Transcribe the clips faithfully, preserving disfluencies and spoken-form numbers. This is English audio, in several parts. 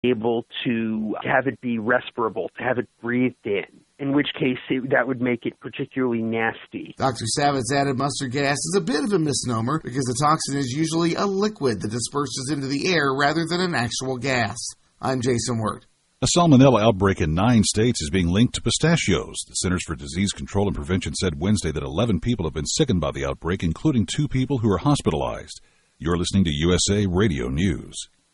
able to have it be respirable, to have it breathed in, in which case it, that would make it particularly nasty. Doctor Savitt's added mustard gas is a bit of a misnomer because the toxin is usually a liquid that disperses into the air rather than an actual gas. I'm Jason Wirt. A salmonella outbreak in nine states is being linked to pistachios. The Centers for Disease Control and Prevention said Wednesday that eleven people have been sickened by the outbreak, including two people who are hospitalized. You're listening to U S A Radio News.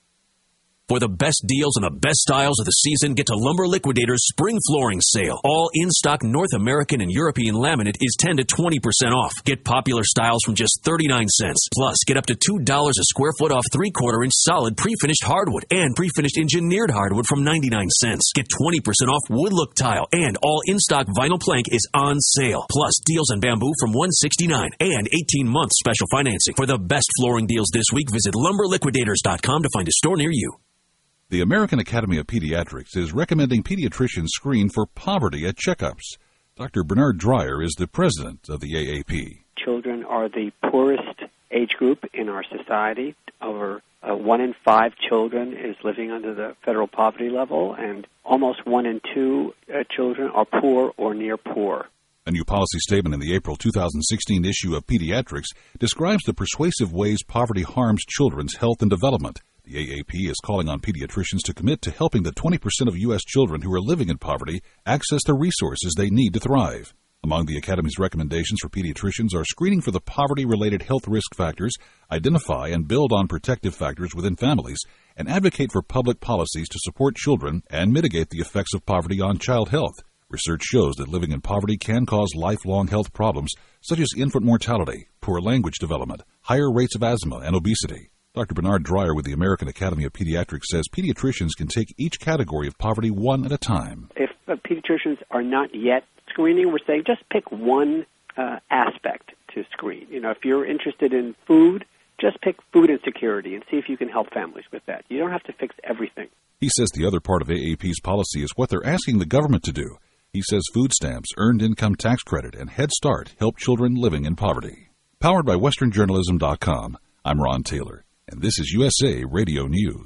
For the best deals and the best styles of the season, get to Lumber Liquidators' Spring Flooring Sale. All in-stock North American and European laminate is ten to twenty percent off. Get popular styles from just thirty-nine cents. Plus, get up to two dollars a square foot off three-quarter inch solid pre-finished hardwood and pre-finished engineered hardwood from ninety-nine cents. Get twenty percent off wood look tile, and all in-stock vinyl plank is on sale. Plus, deals on bamboo from one hundred sixty-nine dollars and eighteen month special financing. For the best flooring deals this week, visit lumber liquidators dot com to find a store near you. The American Academy of Pediatrics is recommending pediatricians screen for poverty at checkups. Doctor Bernard Dreyer is the president of the A A P. Children are the poorest age group in our society. Over uh, one in five children is living under the federal poverty level, and almost one in two uh, children are poor or near poor. A new policy statement in the April two thousand sixteen issue of Pediatrics describes the persuasive ways poverty harms children's health and development. The A A P is calling on pediatricians to commit to helping the twenty percent of U S children who are living in poverty access the resources they need to thrive. Among the Academy's recommendations for pediatricians are screening for the poverty-related health risk factors, identify and build on protective factors within families, and advocate for public policies to support children and mitigate the effects of poverty on child health. Research shows that living in poverty can cause lifelong health problems such as infant mortality, poor language development, higher rates of asthma, and obesity. Doctor Bernard Dreyer with the American Academy of Pediatrics says pediatricians can take each category of poverty one at a time. If uh, pediatricians are not yet screening, we're saying just pick one uh, aspect to screen. You know, if you're interested in food, just pick food insecurity and see if you can help families with that. You don't have to fix everything. He says the other part of A A P's policy is what they're asking the government to do. He says food stamps, earned income tax credit, and Head Start help children living in poverty. Powered by Western Journalism dot com, I'm Ron Taylor, and this is U S A Radio News.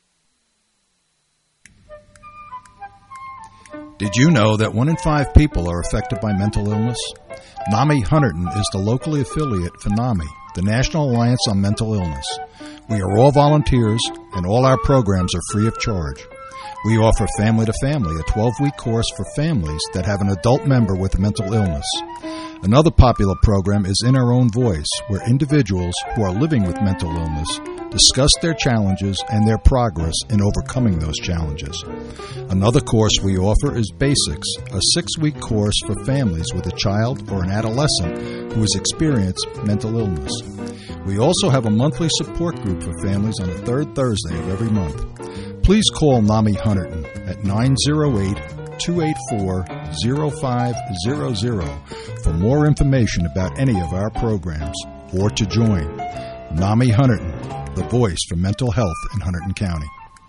Did you know that one in five people are affected by mental illness? NAMI Hunterdon is the locally affiliate for NAMI, the National Alliance on Mental Illness. We are all volunteers, and all our programs are free of charge. We offer Family to Family, a twelve-week course for families that have an adult member with a mental illness. Another popular program is In Our Own Voice, where individuals who are living with mental illness discuss their challenges and their progress in overcoming those challenges. Another course we offer is Basics, a six-week course for families with a child or an adolescent who has experienced mental illness. We also have a monthly support group for families on the third Thursday of every month. Please call NAMI Hunterdon at nine oh eight, two eight four, oh five hundred for more information about any of our programs or to join. NAMI Hunterdon, the voice for mental health in Hunterdon County.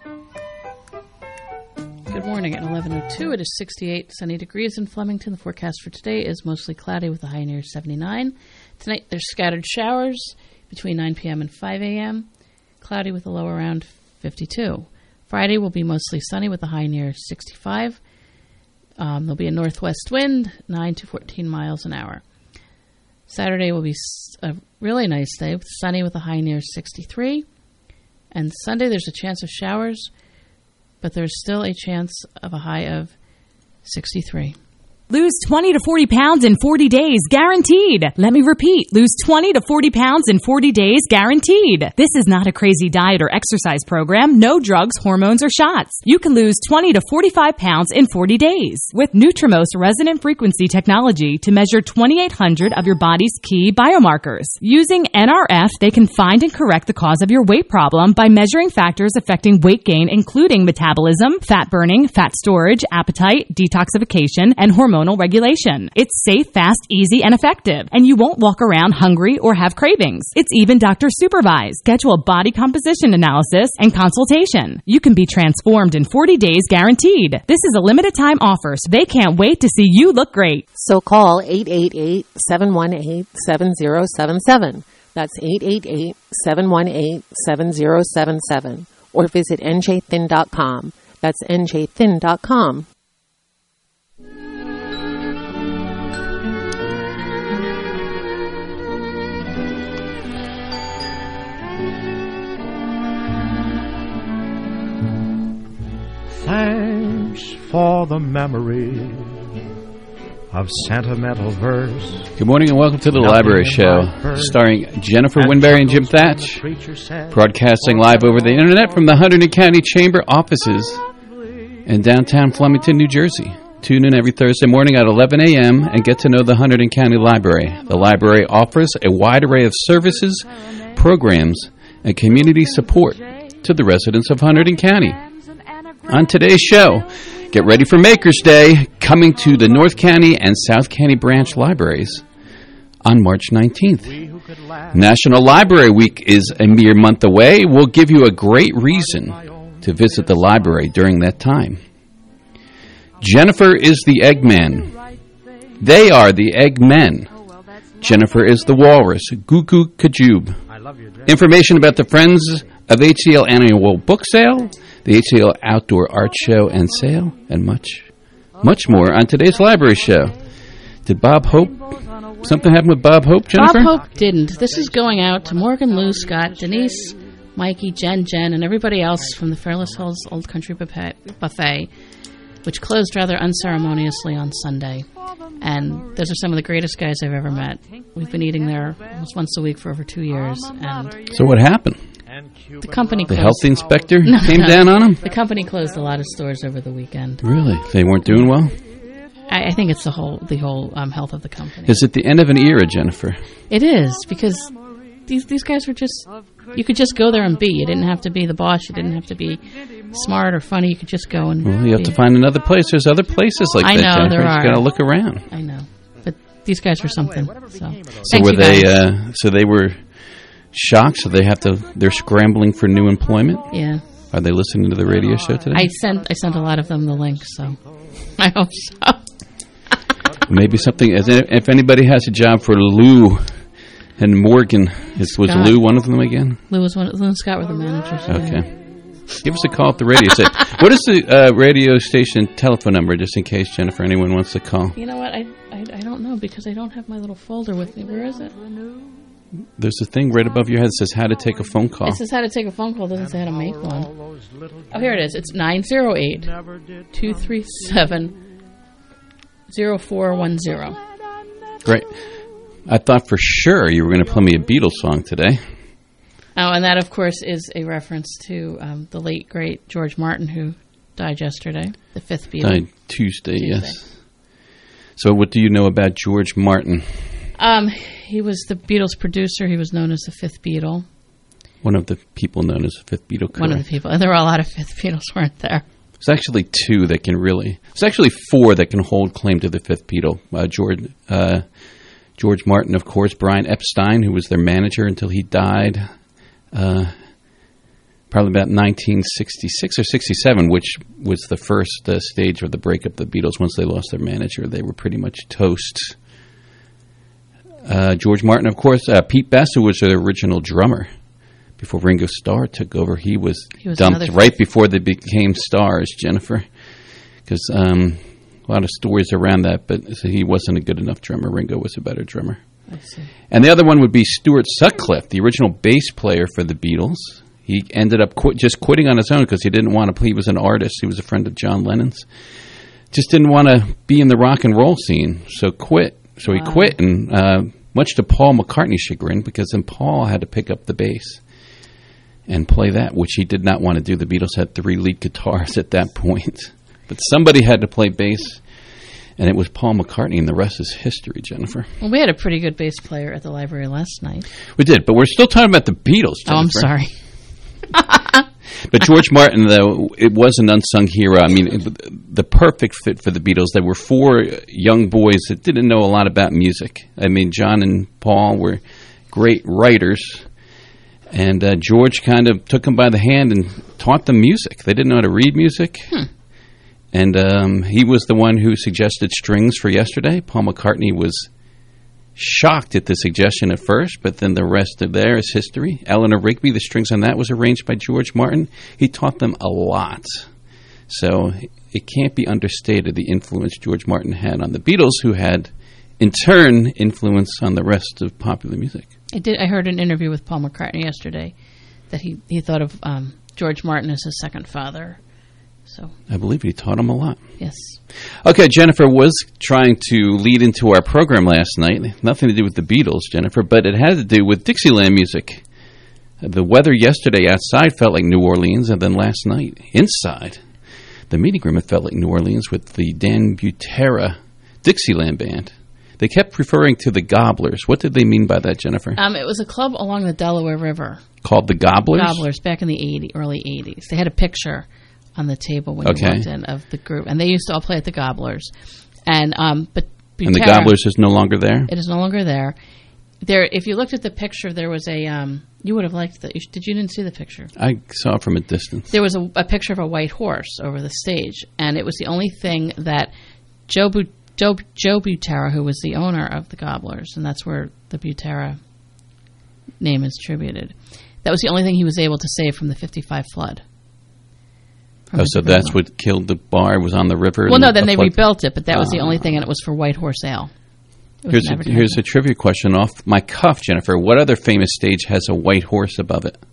Good morning. At eleven oh two, it is sixty-eight sunny degrees in Flemington. The forecast for today is mostly cloudy with a high near seventy-nine. Tonight there's scattered showers between nine p.m. and five a.m. Cloudy with a low around fifty-two. Friday will be mostly sunny with a high near sixty-five. Um, there'll be a northwest wind, nine to fourteen miles an hour. Saturday will be a really nice day, with sunny with a high near sixty-three. And Sunday there's a chance of showers, but there's still a chance of a high of sixty-three. Lose twenty to forty pounds in forty days, guaranteed. Let me repeat. Lose twenty to forty pounds in forty days, guaranteed. This is not a crazy diet or exercise program. No drugs, hormones, or shots. You can lose twenty to forty-five pounds in forty days with Nutrimost resonant frequency technology to measure twenty-eight hundred of your body's key biomarkers. Using N R F, they can find and correct the cause of your weight problem by measuring factors affecting weight gain, including metabolism, fat burning, fat storage, appetite, detoxification, and hormone regulation. It's safe, fast, easy, and effective, and you won't walk around hungry or have cravings. It's even doctor supervised. Schedule a body composition analysis and consultation. You can be transformed in forty days, guaranteed. This is a limited time offer, so they can't wait to see you look great. So call eight eight eight, seven one eight, seven zero seven seven. That's eight eight eight, seven one eight, seven zero seven seven. or visit n j thin dot com. That's n j thin dot com. Thanks for the memory of sentimental verse. Good morning and welcome to the Library Show, starring Jennifer Winberry and Jim Thatch, broadcasting live over the internet from the Hunterdon County Chamber offices in downtown Flemington, New Jersey. Tune in every Thursday morning at eleven a.m. and get to know the Hunterdon County Library. The library offers a wide array of services, programs, and community support to the residents of Hunterdon County. On today's show, get ready for Maker's Day, coming to the North County and South County branch libraries on March nineteenth. National Library Week is a mere month away. We'll give you a great reason to visit the library during that time. Jennifer is the Eggman. They are the Eggmen. Jennifer is the Walrus. Goo-Goo Kajube. Information about the Friends of H C L annual book sale, the H C L Outdoor Art Show and Sale, and much, much more on today's Library Show. Did Bob Hope, something happen with Bob Hope, Jennifer? Bob Hope didn't. This is going out to Morgan, Lou, Scott, Denise, Mikey, Jen, Jen, and everybody else from the Fairless Hills Old Country Buffet, which closed rather unceremoniously on Sunday. And those are some of the greatest guys I've ever met. We've been eating there almost once a week for over two years. And so what happened? The company The closed. health inspector No, came no. down on them? The company closed a lot of stores over the weekend. Really? They weren't doing well? I, I think it's the whole the whole um, health of the company. Is it the end of an era, Jennifer? It is, because these these guys were just, you could just go there and be. You didn't have to be the boss. You didn't have to be smart or funny. You could just go and Well, you have be. to find another place. There's other places like I that, know, Jennifer. there You just are. got to look around. I know. But these guys were something. So, So Thanks, were you they? guys. Uh, so they were shocked. So they have to. They're scrambling for new employment. Yeah. Are they listening to the radio show today? I sent I sent a lot of them the link, so I hope so. Maybe something. As if if anybody has a job for Lou and Morgan, is, was Scott. Lou one of them again? Lou was one. Lou and Scott were the managers. yeah. Okay. Give us a call at the radio station. What is the uh, radio station telephone number, just in case, Jennifer, anyone wants to call? You know what? I, I I don't know because I don't have my little folder with me. Where is it? There's a thing right above your head that says how to take a phone call. It says how to take a phone call. It doesn't say how to make one. Oh, here it is. It's nine zero eight, two three seven, zero four one zero. Great. I thought for sure you were going to play me a Beatles song today. Oh, and that, of course, is a reference to um, the late, great George Martin, who died yesterday, the fifth Beatle. Died Tuesday, Tuesday, yes. So what do you know about George Martin? Um, he was the Beatles producer. He was known as the fifth Beatle. One of the people known as the fifth Beatle, correct. One of the people. And there were a lot of fifth Beatles, weren't there? There's actually two that can really... There's actually four that can hold claim to the fifth Beatle. Uh, George, uh, George Martin, of course. Brian Epstein, who was their manager until he died... Uh, probably about nineteen sixty-six or sixty-seven, which was the first uh, stage of the breakup of the Beatles. Once they lost their manager, they were pretty much toast. Uh, George Martin, of course. Uh, Pete Best, who was their original drummer before Ringo Starr took over. He was, he was dumped right before they became stars, Jennifer. Because um, a lot of stories around that, but so he wasn't a good enough drummer. Ringo was a better drummer. I see. And the other one would be Stuart Sutcliffe, the original bass player for the Beatles. He ended up quit, just quitting on his own because he didn't want to play. He was an artist. He was a friend of John Lennon's. Just didn't want to be in the rock and roll scene, so quit. So he Wow. quit, and uh, much to Paul McCartney's chagrin, because then Paul had to pick up the bass and play that, which he did not want to do. The Beatles had three lead guitars at that point. But somebody had to play bass. And it was Paul McCartney, and the rest is history, Jennifer. Well, we had a pretty good bass player at the library last night. We did, but we're still talking about the Beatles, Jennifer. Oh, I'm sorry. But George Martin, though, it was an unsung hero. I mean, it, the perfect fit for the Beatles. They were four young boys that didn't know a lot about music. I mean, John and Paul were great writers, and uh, George kind of took them by the hand and taught them music. They didn't know how to read music. Hmm. And um, he was the one who suggested strings for Yesterday. Paul McCartney was shocked at the suggestion at first, but then the rest of there is history. Eleanor Rigby, the strings on that was arranged by George Martin. He taught them a lot. So it can't be understated the influence George Martin had on the Beatles, who had, in turn, influence on the rest of popular music. I did. I heard an interview with Paul McCartney yesterday that he, he thought of um, George Martin as his second father. So I believe he taught him a lot. Yes. Okay, Jennifer was trying to lead into our program last night. Nothing to do with the Beatles, Jennifer, but it had to do with Dixieland music. The weather yesterday outside felt like New Orleans, and then last night, inside, the meeting room, it felt like New Orleans with the Dan Butera Dixieland Band. They kept referring to the Gobblers. What did they mean by that, Jennifer? Um, it was a club along the Delaware River. Called the Gobblers? Gobblers, back in the eighties, early eighties. They had a picture on the table when okay. you walked in of the group. And they used to all play at the Gobblers. And um, but Butera, and the Gobblers is no longer there? It is no longer there. There, if you looked at the picture, there was a, um, you would have liked that. Did you didn't see the picture? I saw it from a distance. There was a, a picture of a white horse over the stage. And it was the only thing that Joe Butera, Joe, Joe Butera, who was the owner of the Gobblers, and that's where the Butera name is attributed. That was the only thing he was able to save from the fifty-five flood. Oh, so that's what killed the bar, was on the river? Well, no, then they rebuilt it, but that was uh, the only thing, and it was for White Horse Ale. Here's a, here's a trivia question off my cuff, Jennifer. What other famous stage has a white horse above it?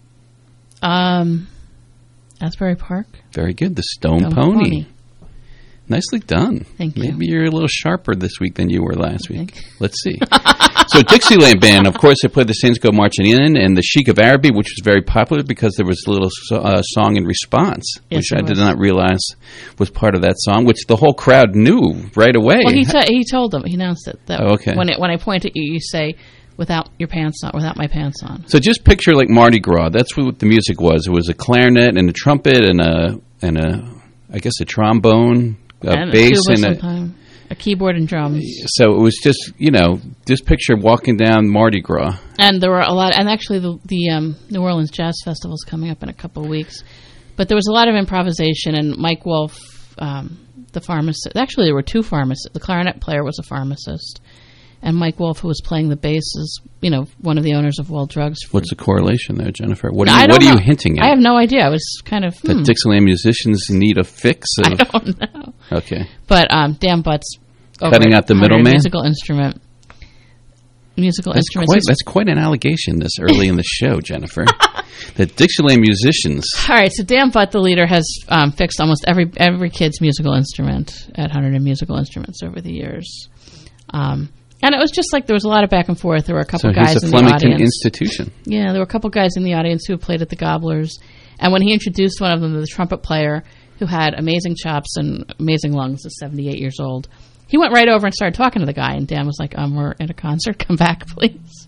Um, Asbury Park. Very good. The Stone, Stone Pony. Pony. Nicely done. Thank you. Maybe you're a little sharper this week than you were last week. Let's see. So Dixieland Band, of course, they played the Saints Go Marching In and the Sheik of Araby, which was very popular because there was a little uh, song in response, yes, which I was. did not realize was part of that song, which the whole crowd knew right away. Well, he, t- he told them. He announced it. That oh, okay. When, it, when I point at you, you say, without your pants on, without my pants on. So just picture like Mardi Gras. That's what the music was. It was a clarinet and a trumpet and a, and a I guess, a trombone. A and bass a and a, a keyboard and drums. So it was just, you know, this picture walking down Mardi Gras. And there were a lot, and actually the, the um, New Orleans Jazz Festival is coming up in a couple of weeks. But there was a lot of improvisation, and Mike Wolf, um, the pharmacist, actually there were two pharmacists. The clarinet player was a pharmacist. And Mike Wolf, who was playing the bass, is, you know, one of the owners of World Drugs. What's the correlation there, Jennifer? What are you, you, what are you hinting at? I have no idea. I was kind of... That hmm. Dixieland musicians need a fix? Of, I don't know. Okay. But um, Dan Butts... Cutting out the middleman? Musical instrument. Musical that's instruments. Quite, that's quite an allegation this early in the show, Jennifer. That Dixieland musicians... All right, so Dan Butt, the leader, has um, fixed almost every every kid's musical instrument at Hunterdon Musical Instruments over the years. Um... And it was just like there was a lot of back and forth. There were a couple so guys he's a in Flemington the audience. institution. Yeah, there were a couple guys in the audience who played at the Gobblers. And when he introduced one of them, the trumpet player, who had amazing chops and amazing lungs, is seventy-eight years old, he went right over and started talking to the guy. And Dan was like, um, we're at a concert. Come back, please.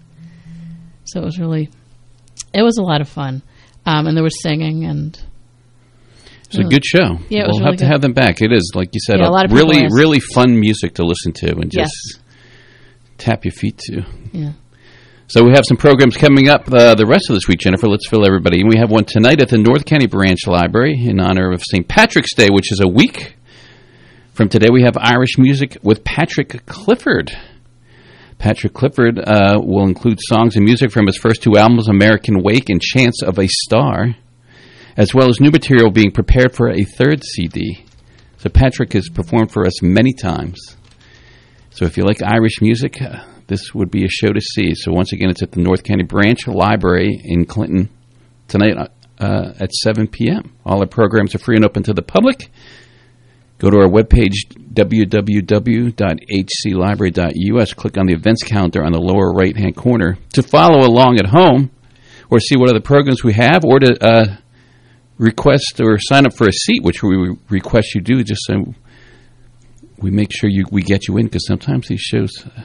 So it was really, it was a lot of fun. Um, and there was singing and... It's a good show. Yeah, it we'll was really have good. to have them back. It is, like you said, yeah, a, a, lot of really, asked. really fun music to listen to and just... Yes. Tap your feet to. Yeah. So we have some programs coming up uh, the rest of this week, Jennifer. Let's fill everybody. And we have one tonight at the North County Branch Library in honor of Saint Patrick's Day, which is a week from today. We have Irish music with Patrick Clifford. Patrick Clifford uh, will include songs and music from his first two albums, American Wake and Chance of a Star, as well as new material being prepared for a third C D. So Patrick has performed for us many times. So if you like Irish music, uh, this would be a show to see. So once again, it's at the North County Branch Library in Clinton tonight uh, at seven p.m. All our programs are free and open to the public. Go to our webpage, w w w dot h c library dot u s. Click on the events calendar on the lower right-hand corner to follow along at home or see what other programs we have, or to uh, request or sign up for a seat, which we request you do, just so we make sure you we get you in, because sometimes these shows uh,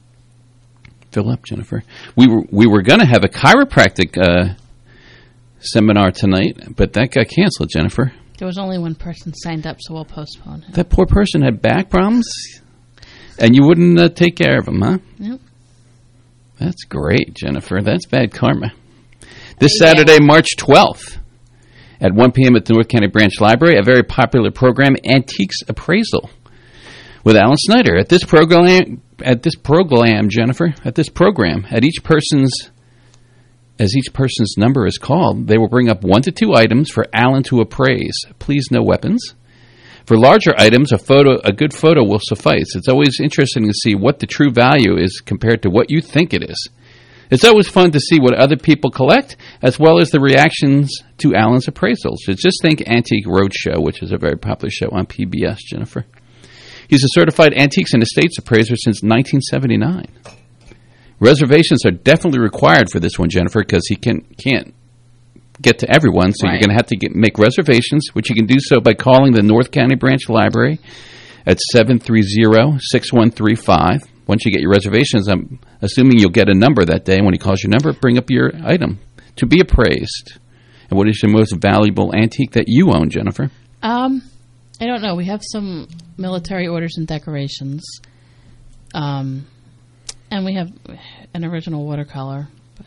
fill up, Jennifer. We were we were going to have a chiropractic uh, seminar tonight, but that got canceled, Jennifer. There was only one person signed up, so we'll postpone it. That poor person had back problems, and you wouldn't uh, take care of him, huh? Nope. That's great, Jennifer. That's bad karma. This yeah. Saturday, March twelfth, at one p.m. at the North County Branch Library, a very popular program, Antiques Appraisal, with Alan Snyder. At this program, at this program, Jennifer, at this program, at each person's, as each person's number is called, they will bring up one to two items for Alan to appraise. Please, no weapons. For larger items, a photo, a good photo will suffice. It's always interesting to see what the true value is compared to what you think it is. It's always fun to see what other people collect, as well as the reactions to Alan's appraisals. So just think Antique Roadshow, which is a very popular show on P B S, Jennifer. He's a certified antiques and estates appraiser since nineteen seventy-nine. Reservations are definitely required for this one, Jennifer, because he can, can't get to everyone, so right. You're going to have to get, make reservations, which you can do so by calling the North County Branch Library at seven three zero, six one three five. Once you get your reservations, I'm assuming you'll get a number that day. When he calls your number, bring up your item to be appraised. And what is your most valuable antique that you own, Jennifer? Um, I don't know. We have some military orders and decorations. Um, and we have an original watercolor. But.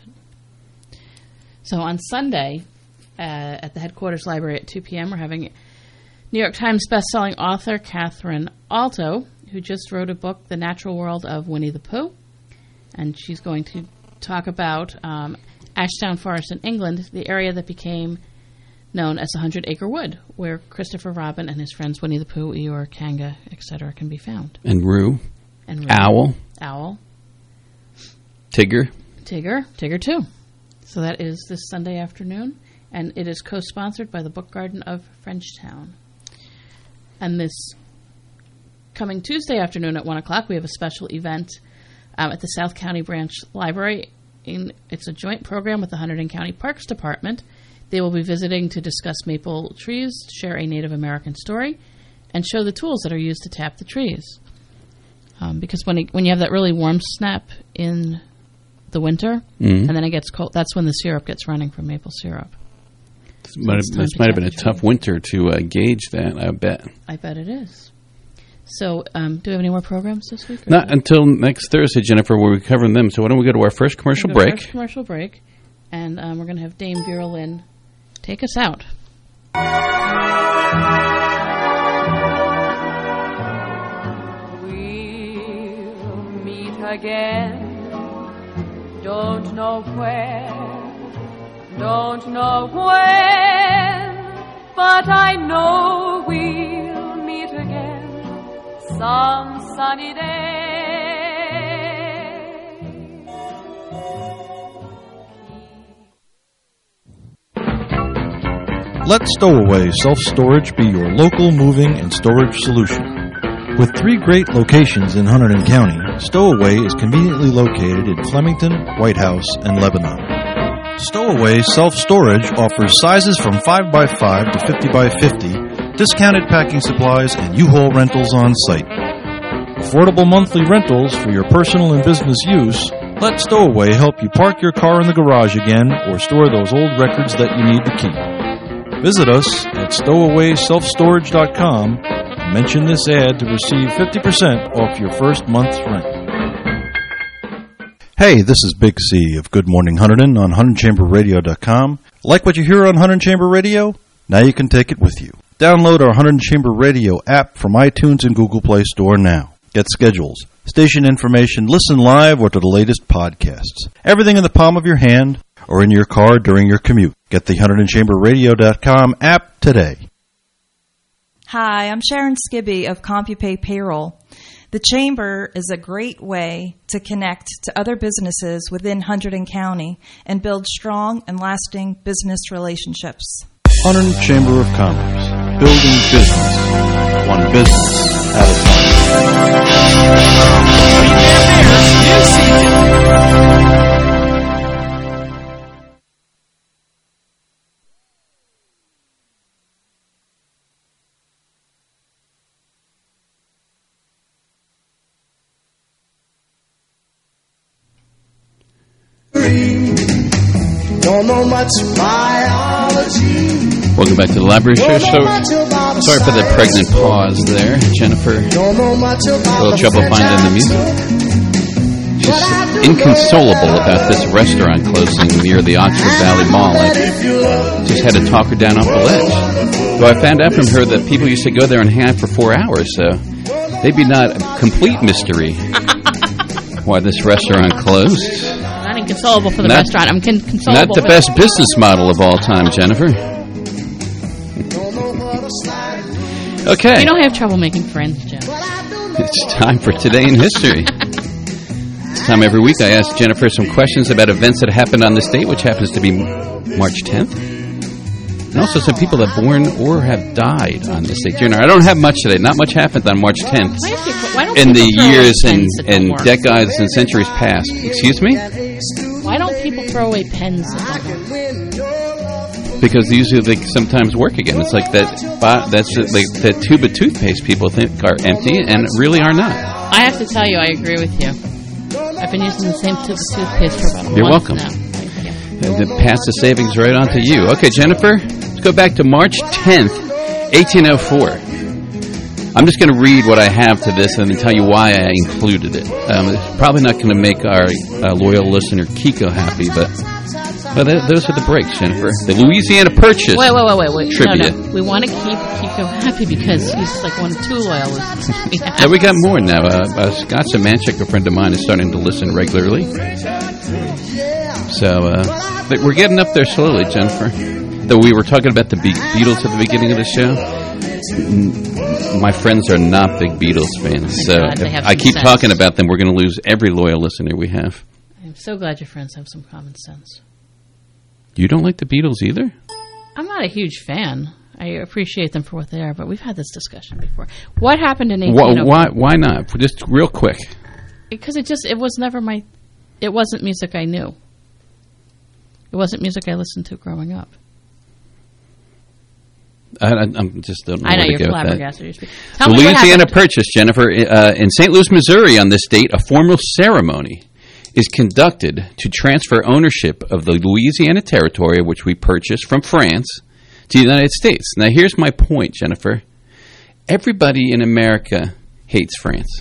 So on Sunday, uh, at the headquarters library at two p.m., we're having New York Times bestselling author Catherine Alto, who just wrote a book, The Natural World of Winnie the Pooh. And she's going to talk about um, Ashdown Forest in England, the area that became known as the Hundred Acre Wood, where Christopher Robin and his friends Winnie the Pooh, Eeyore, Kanga, et cetera can be found. And Roo. And Roo. Owl. Owl. Tigger. Tigger. Tigger, too. So that is this Sunday afternoon, and it is co-sponsored by the Book Garden of Frenchtown. And this coming Tuesday afternoon at one o'clock, we have a special event um, at the South County Branch Library. In, it's a joint program with the Hunterdon County Parks Department. They will be visiting to discuss maple trees, share a Native American story, and show the tools that are used to tap the trees. Um, because when it, when you have that really warm snap in the winter, mm-hmm. and then it gets cold, that's when the syrup gets running from maple syrup. This so might have, this might have been a tough winter to uh, gauge that, I bet. I bet it is. So, um, do we have any more programs this week? Not until next Thursday, Jennifer, where we're covering them. So why don't we go to our first commercial break? First commercial break, and um, we're going to have Dame Vera Lynn take us out. We'll meet again. Don't know where, don't know when, but I know we'll meet again some sunny day. Let Stowaway Self-Storage be your local moving and storage solution. With three great locations in Hunterdon County, Stowaway is conveniently located in Flemington, White House, and Lebanon. Stowaway Self-Storage offers sizes from five by five to fifty by fifty, discounted packing supplies, and U-Haul rentals on site. Affordable monthly rentals for your personal and business use. Let Stowaway help you park your car in the garage again or store those old records that you need to keep. Visit us at stowaway self storage dot com. Mention this ad to receive fifty percent off your first month's rent. Hey, this is Big C of Good Morning Hunterdon on Hunterdon Chamber Radio dot com. Like what you hear on Hunterdon Chamber Radio? Now you can take it with you. Download our Hunterdon Chamber Radio app from iTunes and Google Play Store now. Get schedules, station information, listen live, or to the latest podcasts. Everything in the palm of your hand or in your car during your commute. Get the Hunterdon Chamber Radio dot com app today. Hi, I'm Sharon Skibby of CompuPay Payroll. The Chamber is a great way to connect to other businesses within Hunterdon County and build strong and lasting business relationships. Hunterdon Chamber of Commerce, building business, one business at a time. Don't know much biology. Welcome back to the Library Show. So, sorry for the pregnant pause there, Jennifer. A little trouble finding the music. She's inconsolable about this restaurant closing near the Oxford Valley Mall. I just had to talk her down off the ledge. Though I found out from her that people used to go there and hang out for four hours, so maybe not a complete mystery. why this restaurant closed. Not inconsolable for the Not- restaurant. I'm con- consolable. Not the for best business model of all time, Jennifer. Okay. You don't have trouble making friends, Jeff. It's time for Today in History. This time every week I ask Jennifer some questions about events that happened on this date, which happens to be March tenth. And also some people that born or have died on this date. Jennifer, I don't have much today. Not much happened on March tenth. Why don't people- why don't In the people throw years away and, pens that don't and work? decades and centuries past. Excuse me? Why don't people throw away pens that don't work? Because usually they sometimes work again. It's like that bo- that's just like that tube of toothpaste people think are empty and really are not. I have to tell you, I agree with you. I've been using the same tube of toothpaste for about a You're month welcome. now. And then pass the savings right on to you. Okay, Jennifer, let's go back to March tenth, eighteen oh four. I'm just going to read what I have to this and then tell you why I included it. Um, it's probably not going to make our uh, loyal listener Kiko happy, but but th- those are the breaks, Jennifer. The Louisiana Purchase Wait, wait, wait, wait, wait. trivia. No, no. We want to keep Kiko happy because he's like one of two loyal listeners we have. Yeah, we got more now. Uh, uh, Scott Semanchik, a friend of mine, is starting to listen regularly. So uh, but we're getting up there slowly, Jennifer. Though we were talking about the Be- Beatles at the beginning of the show, n- my friends are not big Beatles fans. So God, they if have I some keep sense. talking about them, we're going to lose every loyal listener we have. I'm so glad your friends have some common sense. You don't like the Beatles either? I'm not a huge fan. I appreciate them for what they are, but we've had this discussion before. What happened in Why, eighteen oh four? why? Why not? Just real quick. Because it just it was never my. It wasn't music I knew. It wasn't music I listened to growing up. I, I, I'm just don't know I know where to you're go with that. flabbergasted. You're speaking- Tell me what Louisiana happened. Purchase, Jennifer, uh, in Saint Louis, Missouri, on this date, a formal ceremony is conducted to transfer ownership of the Louisiana territory, which we purchased from France, to the United States. Now, here's my point, Jennifer. Everybody in America hates France.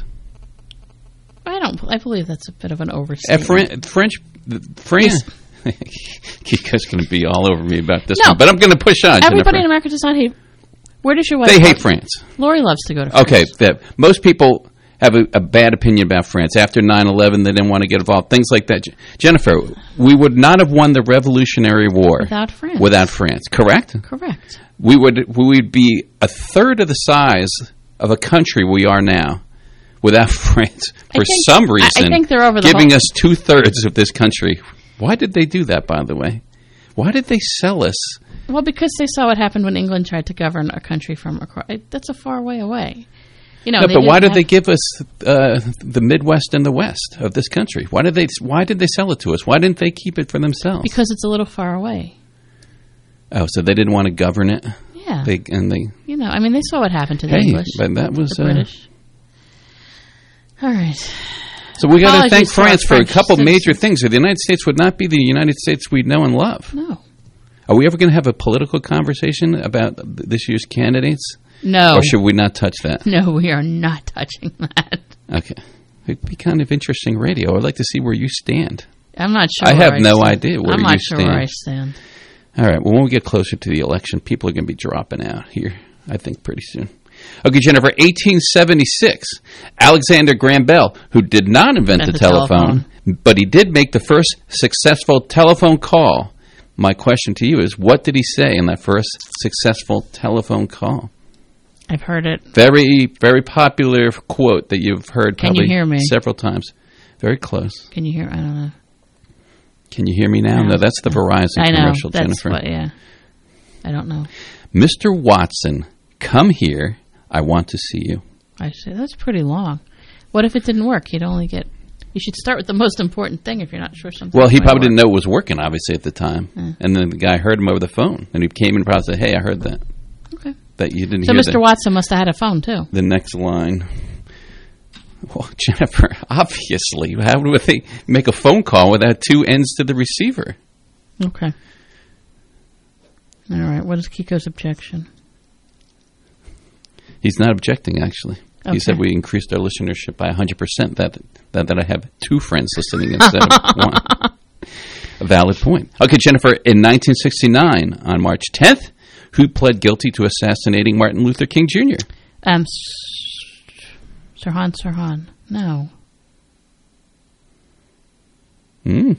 I don't. I believe that's a bit of an Uh, overstatement. Fran- French, the- France. Kiko's going to be all over me about this No. one, but I'm going to push on, Everybody Jennifer. in America does not hate. Where does your wife? They go? hate France. Lori loves to go to. France. Okay, that most people have a, a bad opinion about France. After nine eleven, they didn't want to get involved. Things like that. Jennifer, we would not have won the Revolutionary War Without France. Without France, correct? Correct. We would we would be a third of the size of a country we are now without France. For think- some I- I reason, think they're over the giving whole- us two thirds of this country. Why did they do that? By the way, why did they sell us? Well, because they saw what happened when England tried to govern a country from across. That's a far way away. You know. No, they but why didn't did they have- give us uh, the Midwest and the West of this country? Why did they? Why did they sell it to us? Why didn't they keep it for themselves? Because it's a little far away. Oh, so they didn't want to govern it. Yeah. They and they. You know, I mean, they saw what happened to the Hey, English. but that was, the uh, British. All right. So we got to Apologies thank to our France for a French couple citizens. major things. Or the United States would not be the United States we know and love. No. Are we ever going to have a political conversation about th- this year's candidates? No. Or should we not touch that? No, we are not touching that. Okay. It'd be kind of interesting radio. I'd like to see where you stand. I'm not sure. I where have no stand. idea where I'm you not sure stand. where I stand. All right. Well, when we get closer to the election, people are going to be dropping out here, I think, pretty soon. Okay, Jennifer, eighteen seventy-six, Alexander Graham Bell, who did not invent Invent the, the telephone, but he did make the first successful telephone call. My question to you is, what did he say in that first successful telephone call? I've heard it. Very, very popular quote that you've heard Can you probably hear me? several times. Very close. Can you hear? I don't know. Can you hear me now? No. No, that's the Verizon I know. commercial, That's Jennifer. what, yeah. I don't know. Mister Watson, come here. I want to see you. I say that's pretty long. What if it didn't work? You'd only get. You should start with the most important thing if you're not sure something. Well, he might probably work. didn't know it was working, obviously, at the time. Yeah. And then the guy heard him over the phone. And he came in and probably said, hey, I heard that. Okay. That you didn't So hear Mister the, Watson must have had a phone too. the next line. Well, Jennifer, obviously, how would they make a phone call without two ends to the receiver? Okay. All right. What is Kiko's objection? He's not objecting, actually. Okay. He said we increased our listenership by one hundred percent, that, that, that I have two friends listening instead of one. A valid point. Okay, Jennifer, in nineteen sixty-nine, on March tenth, who pled guilty to assassinating Martin Luther King Junior? Um, S- Sirhan Sirhan. No. Mm.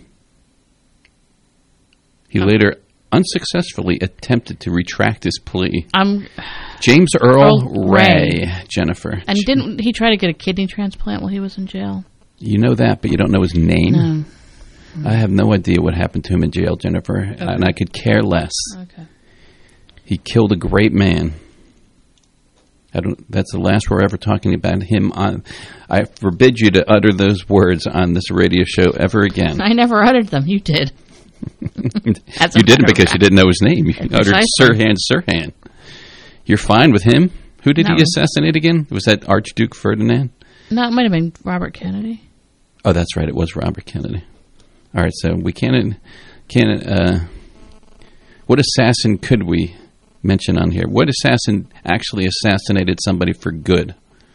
He later unsuccessfully attempted to retract his plea. I'm James Earl, Earl Ray, Ray, Jennifer. And didn't he try to get a kidney transplant while he was in jail? You know that, but you don't know his name? No. I have no idea what happened to him in jail, Jennifer, okay. and I could care less. Okay. He killed a great man. I don't. That's the last we're ever talking about him on. I forbid you to utter those words on this radio show ever again. I never uttered them. You did. You didn't because you didn't know his name. You uttered Sirhan Sirhan. You're fine with him? Who did no. he assassinate again? Was that Archduke Ferdinand? No, it might have been Robert Kennedy. Oh, that's right. It was Robert Kennedy. All right, so we can't. Can't. Uh, what assassin could we mention on here? What assassin actually assassinated somebody for good?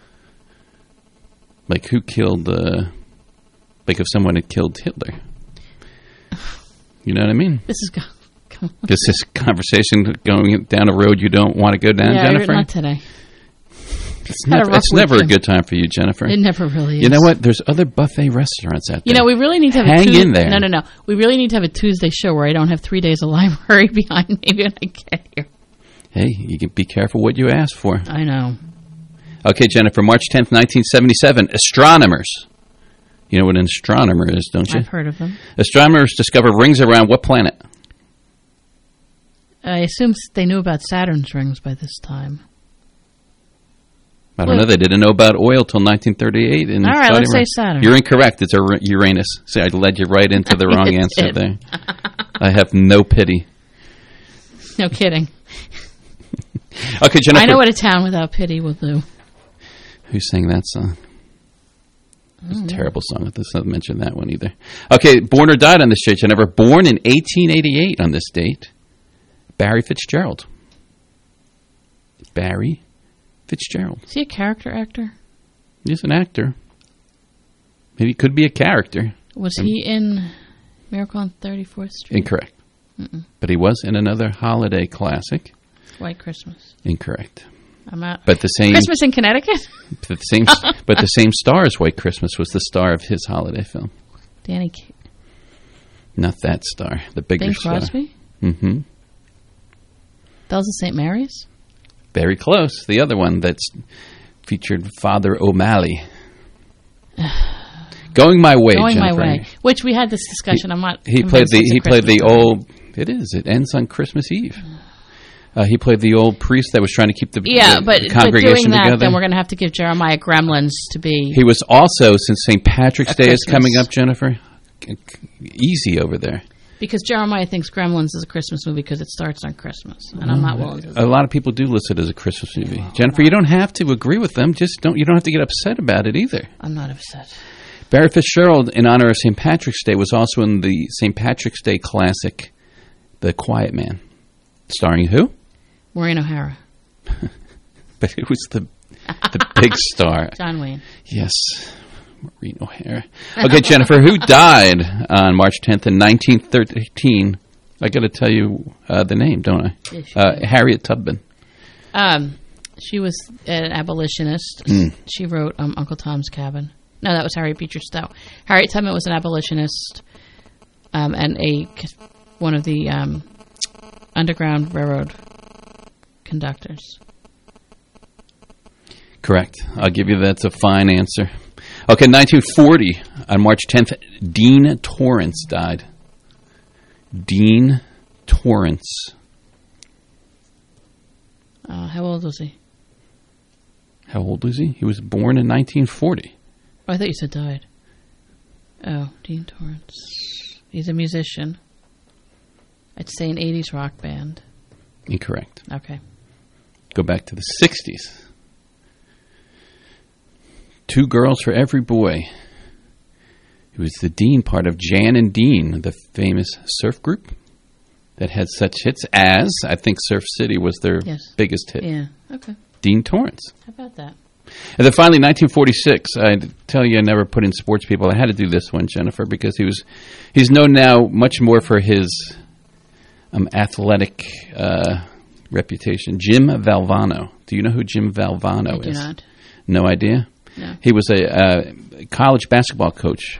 Like who killed? Uh, like if someone had killed Hitler. You know what I mean? This is go- come on. This is conversation going down a road you don't want to go down, yeah, Jennifer. Not today. It's never, it's never a good time for you, Jennifer. It never really is. You know what? There's other buffet restaurants out there. You know, we really need to have Hang a Tuesday. in there. No, no, no. We really need to have a Tuesday show where I don't have three days of library behind me when I get here. Hey, you can be careful what you ask for. I know. Okay, Jennifer, March tenth, nineteen seventy-seven, astronomers. You know what an astronomer is, don't you? I've heard of them. Astronomers discover rings around what planet? I assume they knew about Saturn's rings by this time. I don't Wait. know. They didn't know about oil till nineteen thirty-eight. In All right, Saudi let's Arabia. say Saturn. You're incorrect. It's a Uranus. See, I led you right into the wrong answer did. there. I have no pity. No kidding. Okay, Jennifer. I know what a town without pity will do. Who sang that song? It's a terrible song. Let's not mention that one either. Okay, born or died on this date, Jennifer. Born in eighteen eighty-eight on this date, Barry Fitzgerald. Barry Fitzgerald. Is he a character actor? He's an actor. Maybe he could be a character. Was um, he in Miracle on thirty-fourth Street? Incorrect. Mm-mm. But he was in another holiday classic. White Christmas. Incorrect. I'm out. But the same Christmas in Connecticut. But the same, but the same star as White Christmas was the star of his holiday film. Danny K- Not that star. The bigger Bing star. Crosby. Mm-hmm. Bells of Saint Mary's. Very close. The other one that's featured Father O'Malley. Going My Way. Going Jennifer. My Way. Which we had this discussion. He, I'm not. He played the. He played the movie. old. It is. It ends on Christmas Eve. Uh, he played the old priest that was trying to keep the, yeah, the, but, the congregation but doing that, together. Then we're going to have to give Jeremiah Gremlins to be. He was also, since Saint Patrick's Day is coming up, Jennifer, easy over there. Because Jeremiah thinks Gremlins is a Christmas movie because it starts on Christmas, and I'm not willing to. A lot of people do list it as a Christmas movie. Jennifer, you don't have to agree with them. Just don't. You don't have to get upset about it either. I'm not upset. Barry Fitzgerald, in honor of Saint Patrick's Day, was also in the Saint Patrick's Day classic, The Quiet Man, starring who? Maureen O'Hara. But it was the the big star. John Wayne. Yes, Maureen O'Hara. Okay, Jennifer, who died on March tenth in nineteen thirteen? I got to tell you uh, the name, don't I? Yes, uh, Harriet Tubman. Um, she was an abolitionist. Mm. She wrote um, Uncle Tom's Cabin. No, that was Harriet Beecher Stowe. Harriet Tubman was an abolitionist um, and a one of the um, Underground Railroad conductors. Correct. I'll give you that's a fine answer. Okay, nineteen forty, on March tenth, Dean Torrance died. Dean Torrance. Uh, how old was he? How old was he? He was born in nineteen forty. Oh, I thought you said died. Oh, Dean Torrance. He's a musician. I'd say an eighties rock band. Incorrect. Okay. Go back to the sixties. Two Girls for Every Boy. He was the Dean part of Jan and Dean, the famous surf group that had such hits as, I think Surf City was their yes. biggest hit. Yeah, okay. Dean Torrance. How about that? And then finally, nineteen forty-six. I tell you, I never put in sports people. I had to do this one, Jennifer, because he was he's known now much more for his um, athletic uh, reputation. Jim Valvano. Do you know who Jim Valvano I do is? Not. No idea? No. He was a uh, college basketball coach for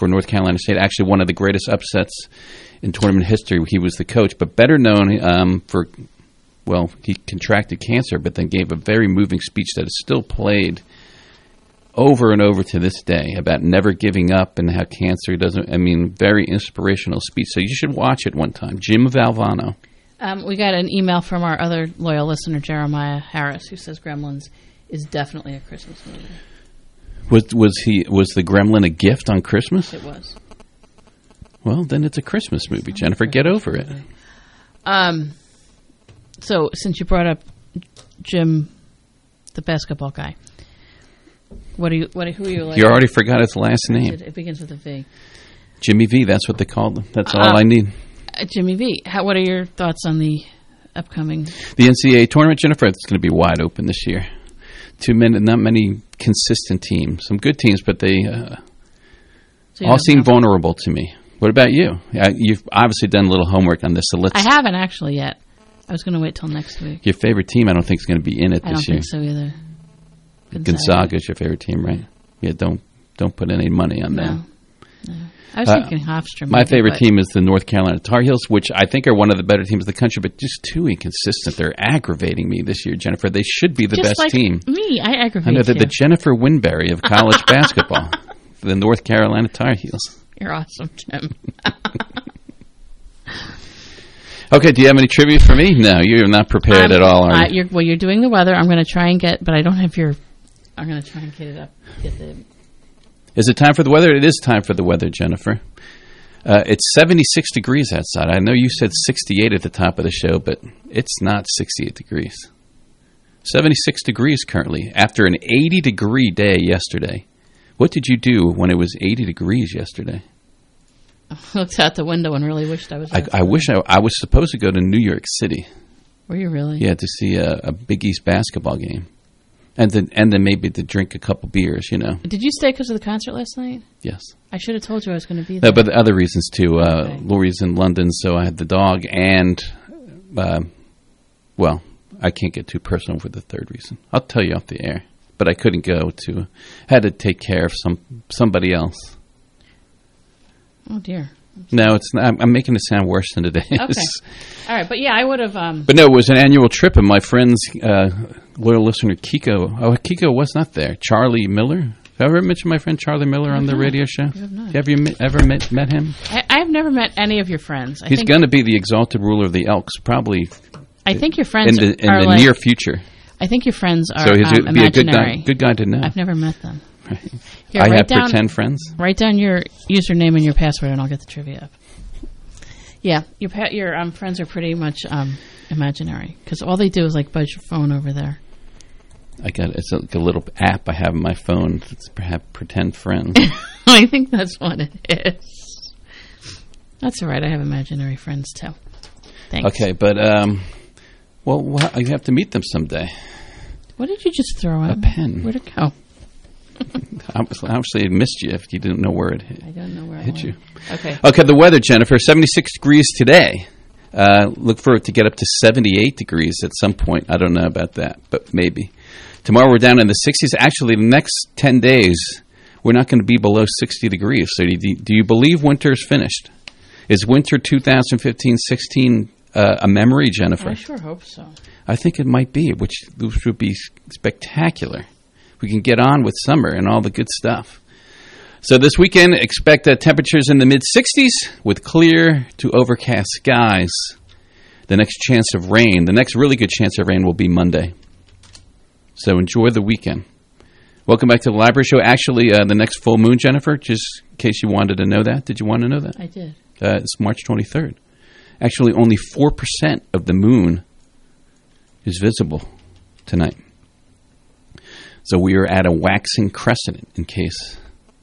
for North Carolina State. Actually, one of the greatest upsets in tournament history. He was the coach, but better known um, for, well, he contracted cancer, but then gave a very moving speech that is still played over and over to this day about never giving up and how cancer doesn't, I mean, very inspirational speech. So you should watch it one time. Jim Valvano. Um, we got an email from our other loyal listener, Jeremiah Harris, who says Gremlins is definitely a Christmas movie. Was was he was the Gremlin a gift on Christmas? It was. Well, then it's a Christmas movie, Jennifer. Get over it. Um. So, since you brought up Jim, the basketball guy, what are you? What? Who are you like? You already forgot his last name. It, it begins with a V. Jimmy V. That's what they called him. That's all uh, I need. Uh, Jimmy V. How, what are your thoughts on the upcoming? The N C double A tournament, Jennifer. It's going to be wide open this year. Too many, not many consistent teams. Some good teams, but they uh, so all seem know. vulnerable to me. What about you? Uh, you've obviously done a little homework on this. So let's. I haven't actually yet. I was going to wait till next week. Your favorite team, I don't think is going to be in it I this year. I don't think so either. Gonzaga. Gonzaga is your favorite team, right? Yeah. Don't don't put any money on no. them. No. I was uh, thinking Hofstra. My maybe, favorite team is the North Carolina Tar Heels, which I think are one of the better teams in the country, but just too inconsistent. They're aggravating me this year, Jennifer. They should be the just best like team. Me, I aggravate I know they're you. the Jennifer Winberry of college basketball. The North Carolina Tar Heels. You're awesome, Jim. Okay, do you have any trivia for me? No, you're not prepared um, at all, are uh, you? You're, well, you're doing the weather. I'm going to try and get, but I don't have your. I'm going to try and get it up. Get the. Is it time for the weather? It is time for the weather, Jennifer. Uh, it's seventy-six degrees outside. I know you said sixty-eight at the top of the show, but it's not sixty-eight degrees. seventy-six degrees currently after an eighty degree day yesterday. What did you do when it was eighty degrees yesterday? I looked out the window and really wished I was. I, I wish I, I was supposed to go to New York City. Were you really? Yeah, to see a, a Big East basketball game, and then and then maybe to drink a couple beers. You know. Did you stay because of the concert last night? Yes. I should have told you I was going to be there. No, but the other reasons too. Uh, okay. Lori's in London, so I had the dog, and uh, well, I can't get too personal for the third reason. I'll tell you off the air. But I couldn't go to. Had to take care of some somebody else. Oh dear. No, it's not. I'm, I'm making it sound worse than it is. Okay. All right, but yeah, I would have. Um, but no, it was an annual trip, and my friend's uh, loyal listener Kiko. Oh, Kiko was not there. Charlie Miller. Have I ever mentioned my friend Charlie Miller on the not. radio show? You have not. Have you met, ever met, met him? I, I've never met any of your friends. I He's going to be the exalted ruler of the Elks, probably. I think your friends in the, in are the like, near future. I think your friends are so he's um, be a good imaginary. guy, good guy to know. I've never met them. Right. Here, I have down, pretend friends. Write down your username and your password, and I'll get the trivia up. Yeah, your pa- your um, friends are pretty much um, imaginary because all they do is like buzz your phone over there. I got it's like a little app I have on my phone. It's perhaps pretend friends. I think that's what it is. That's all right. I have imaginary friends too. Thanks. Okay, but um, well, well, you have to meet them someday. What did you just throw out? A pen. Where'd it go? Obviously, it missed you if you didn't know where it hit. I don't know where it hit went. you. Okay. Okay, the weather, Jennifer, seventy-six degrees today. Uh, look for it to get up to seventy-eight degrees at some point. I don't know about that, but maybe. Tomorrow we're down in the sixties. Actually, the next ten days, we're not going to be below sixty degrees. So do you, do you believe winter's finished? Is winter twenty fifteen sixteen uh, a memory, Jennifer? I sure hope so. I think it might be, which, which would be spectacular. We can get on with summer and all the good stuff. So this weekend, expect uh, temperatures in the mid-sixties with clear to overcast skies. The next chance of rain, the next really good chance of rain will be Monday. So enjoy the weekend. Welcome back to the Library Show. Actually, uh, the next full moon, Jennifer, just in case you wanted to know that. Did you want to know that? I did. Uh, it's March twenty-third. Actually, only four percent of the moon is visible tonight. So we are at a waxing crescent, in case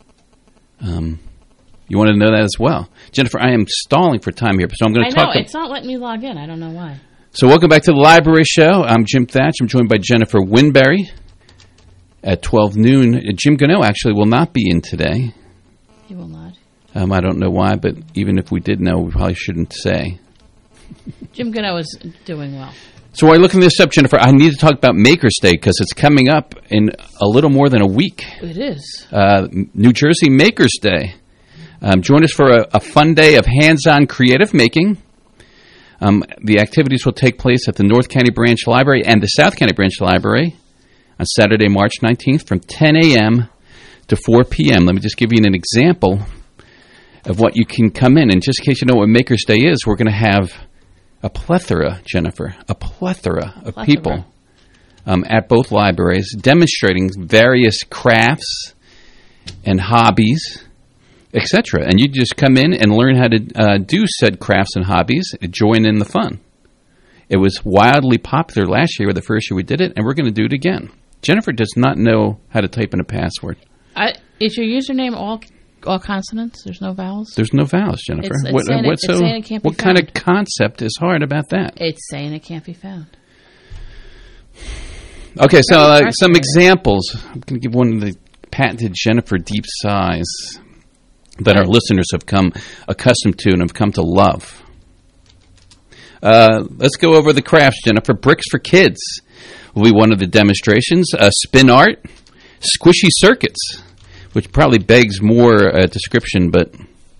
um, you wanted to know that as well. Jennifer, I am stalling for time here, so I'm going to I talk. know, it's not letting me log in. I don't know why. So welcome back to the Library Show. I'm Jim Thatch. I'm joined by Jennifer Winberry at twelve noon. Jim Gano actually will not be in today. He will not. Um, I don't know why, but even if we did know, we probably shouldn't say. Jim Gano is doing well. So while you're looking this up, Jennifer, I need to talk about Maker's Day because it's coming up in a little more than a week. It is. Uh, New Jersey Maker's Day. Um, join us for a, a fun day of hands-on creative making. Um, the activities will take place at the North County Branch Library and the South County Branch Library on Saturday, March nineteenth from ten a.m. to four p.m. Let me just give you an example of what you can come in. And just in case you know what Maker's Day is, we're going to have a plethora, Jennifer, a plethora of plethora. people um, at both libraries demonstrating various crafts and hobbies, et cetera. And you just come in and learn how to uh, do said crafts and hobbies, join in the fun. It was wildly popular last year, the first year we did it, and we're going to do it again. Jennifer does not know how to type in a password. I, is your username all all consonants? There's no vowels? There's no vowels, Jennifer. It's, it's what saying, what, it's so, saying it can't be what found. kind of concept is hard about that? It's saying it can't be found. Okay, so uh, some examples. I'm going to give one of the patented Jennifer deep sighs that our listeners have come accustomed to and have come to love. Uh, let's go over the crafts, Jennifer. Bricks for Kids will be one of the demonstrations. Uh, spin art, squishy circuits, which probably begs more uh, description, but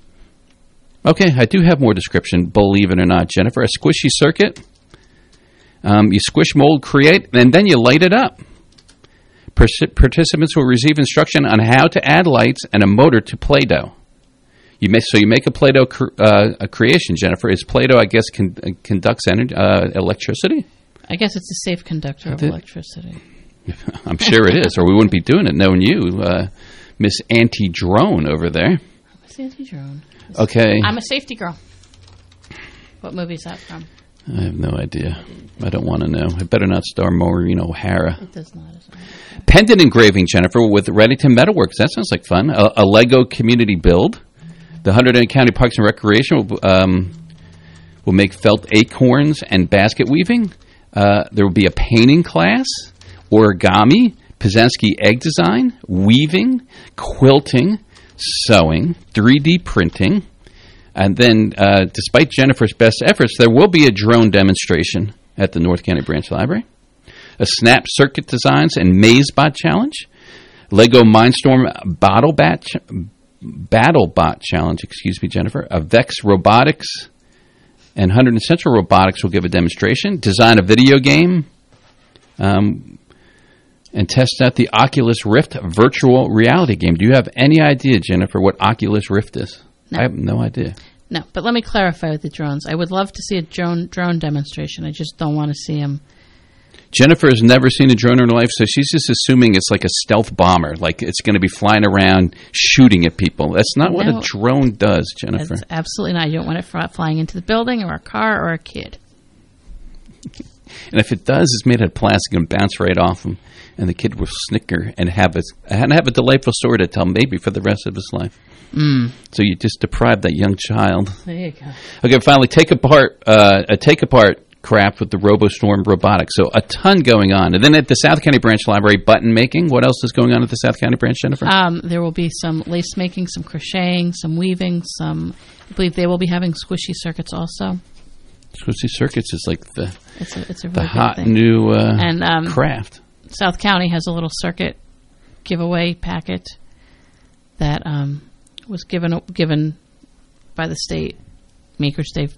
okay, I do have more description, believe it or not, Jennifer. A squishy circuit, um, you squish, mold, create, and then you light it up. Partic- participants will receive instruction on how to add lights and a motor to Play-Doh. You make, so you make a Play-Doh cr- uh, a creation, Jennifer. Is Play-Doh, I guess, con- uh, conducts energy, uh, electricity? I guess it's a safe conductor of Did- electricity. I'm sure it is, or we wouldn't be doing it knowing you, uh, Miss Anti-Drone over there. Miss Anti-Drone. Okay. I'm a safety girl. What movie is that from? I have no idea. I don't want to know. It better not star Maureen O'Hara. It does not. It's not. Pendant engraving, Jennifer, with Reddington Metalworks. That sounds like fun. A, a Lego community build. The Hunterdon County Parks and Recreation will, um, will make felt acorns and basket weaving. Uh, there will be a painting class, origami, Pazensky egg design, weaving, quilting, sewing, three D printing. And then, uh, despite Jennifer's best efforts, there will be a drone demonstration at the North County Branch Library. A Snap Circuit Designs and MazeBot Challenge. Lego Mindstorm BattleBot, ch- BattleBot Challenge, excuse me, Jennifer. A Vex Robotics and one hundred Central Robotics will give a demonstration. Design a video game. Um, and test out the Oculus Rift virtual reality game. Do you have any idea, Jennifer, what Oculus Rift is? No. I have no idea. No, but let me clarify with the drones. I would love to see a drone drone demonstration. I just don't want to see them. Jennifer has never seen a drone in her life, so she's just assuming it's like a stealth bomber, like it's going to be flying around shooting at people. That's not what No. a drone does, Jennifer. That's absolutely not. You don't want it fr- flying into the building or a car or a kid. And if it does, it's made out of plastic and bounce right off him, and the kid will snicker and have a, and have a delightful story to tell maybe for the rest of his life. Mm. So you just deprive that young child. There you go. Okay, finally, take apart uh, a take apart craft with the RoboStorm robotics. So a ton going on. And then at the South County Branch Library, button making. What else is going on at the South County Branch, Jennifer? Um, there will be some lace making, some crocheting, some weaving, some. I believe they will be having squishy circuits also. Squishy circuits is like the It's a, it's a the really hot big thing. new uh, and, um, craft. South County has a little circuit giveaway packet that um, was given given by the state Maker's Day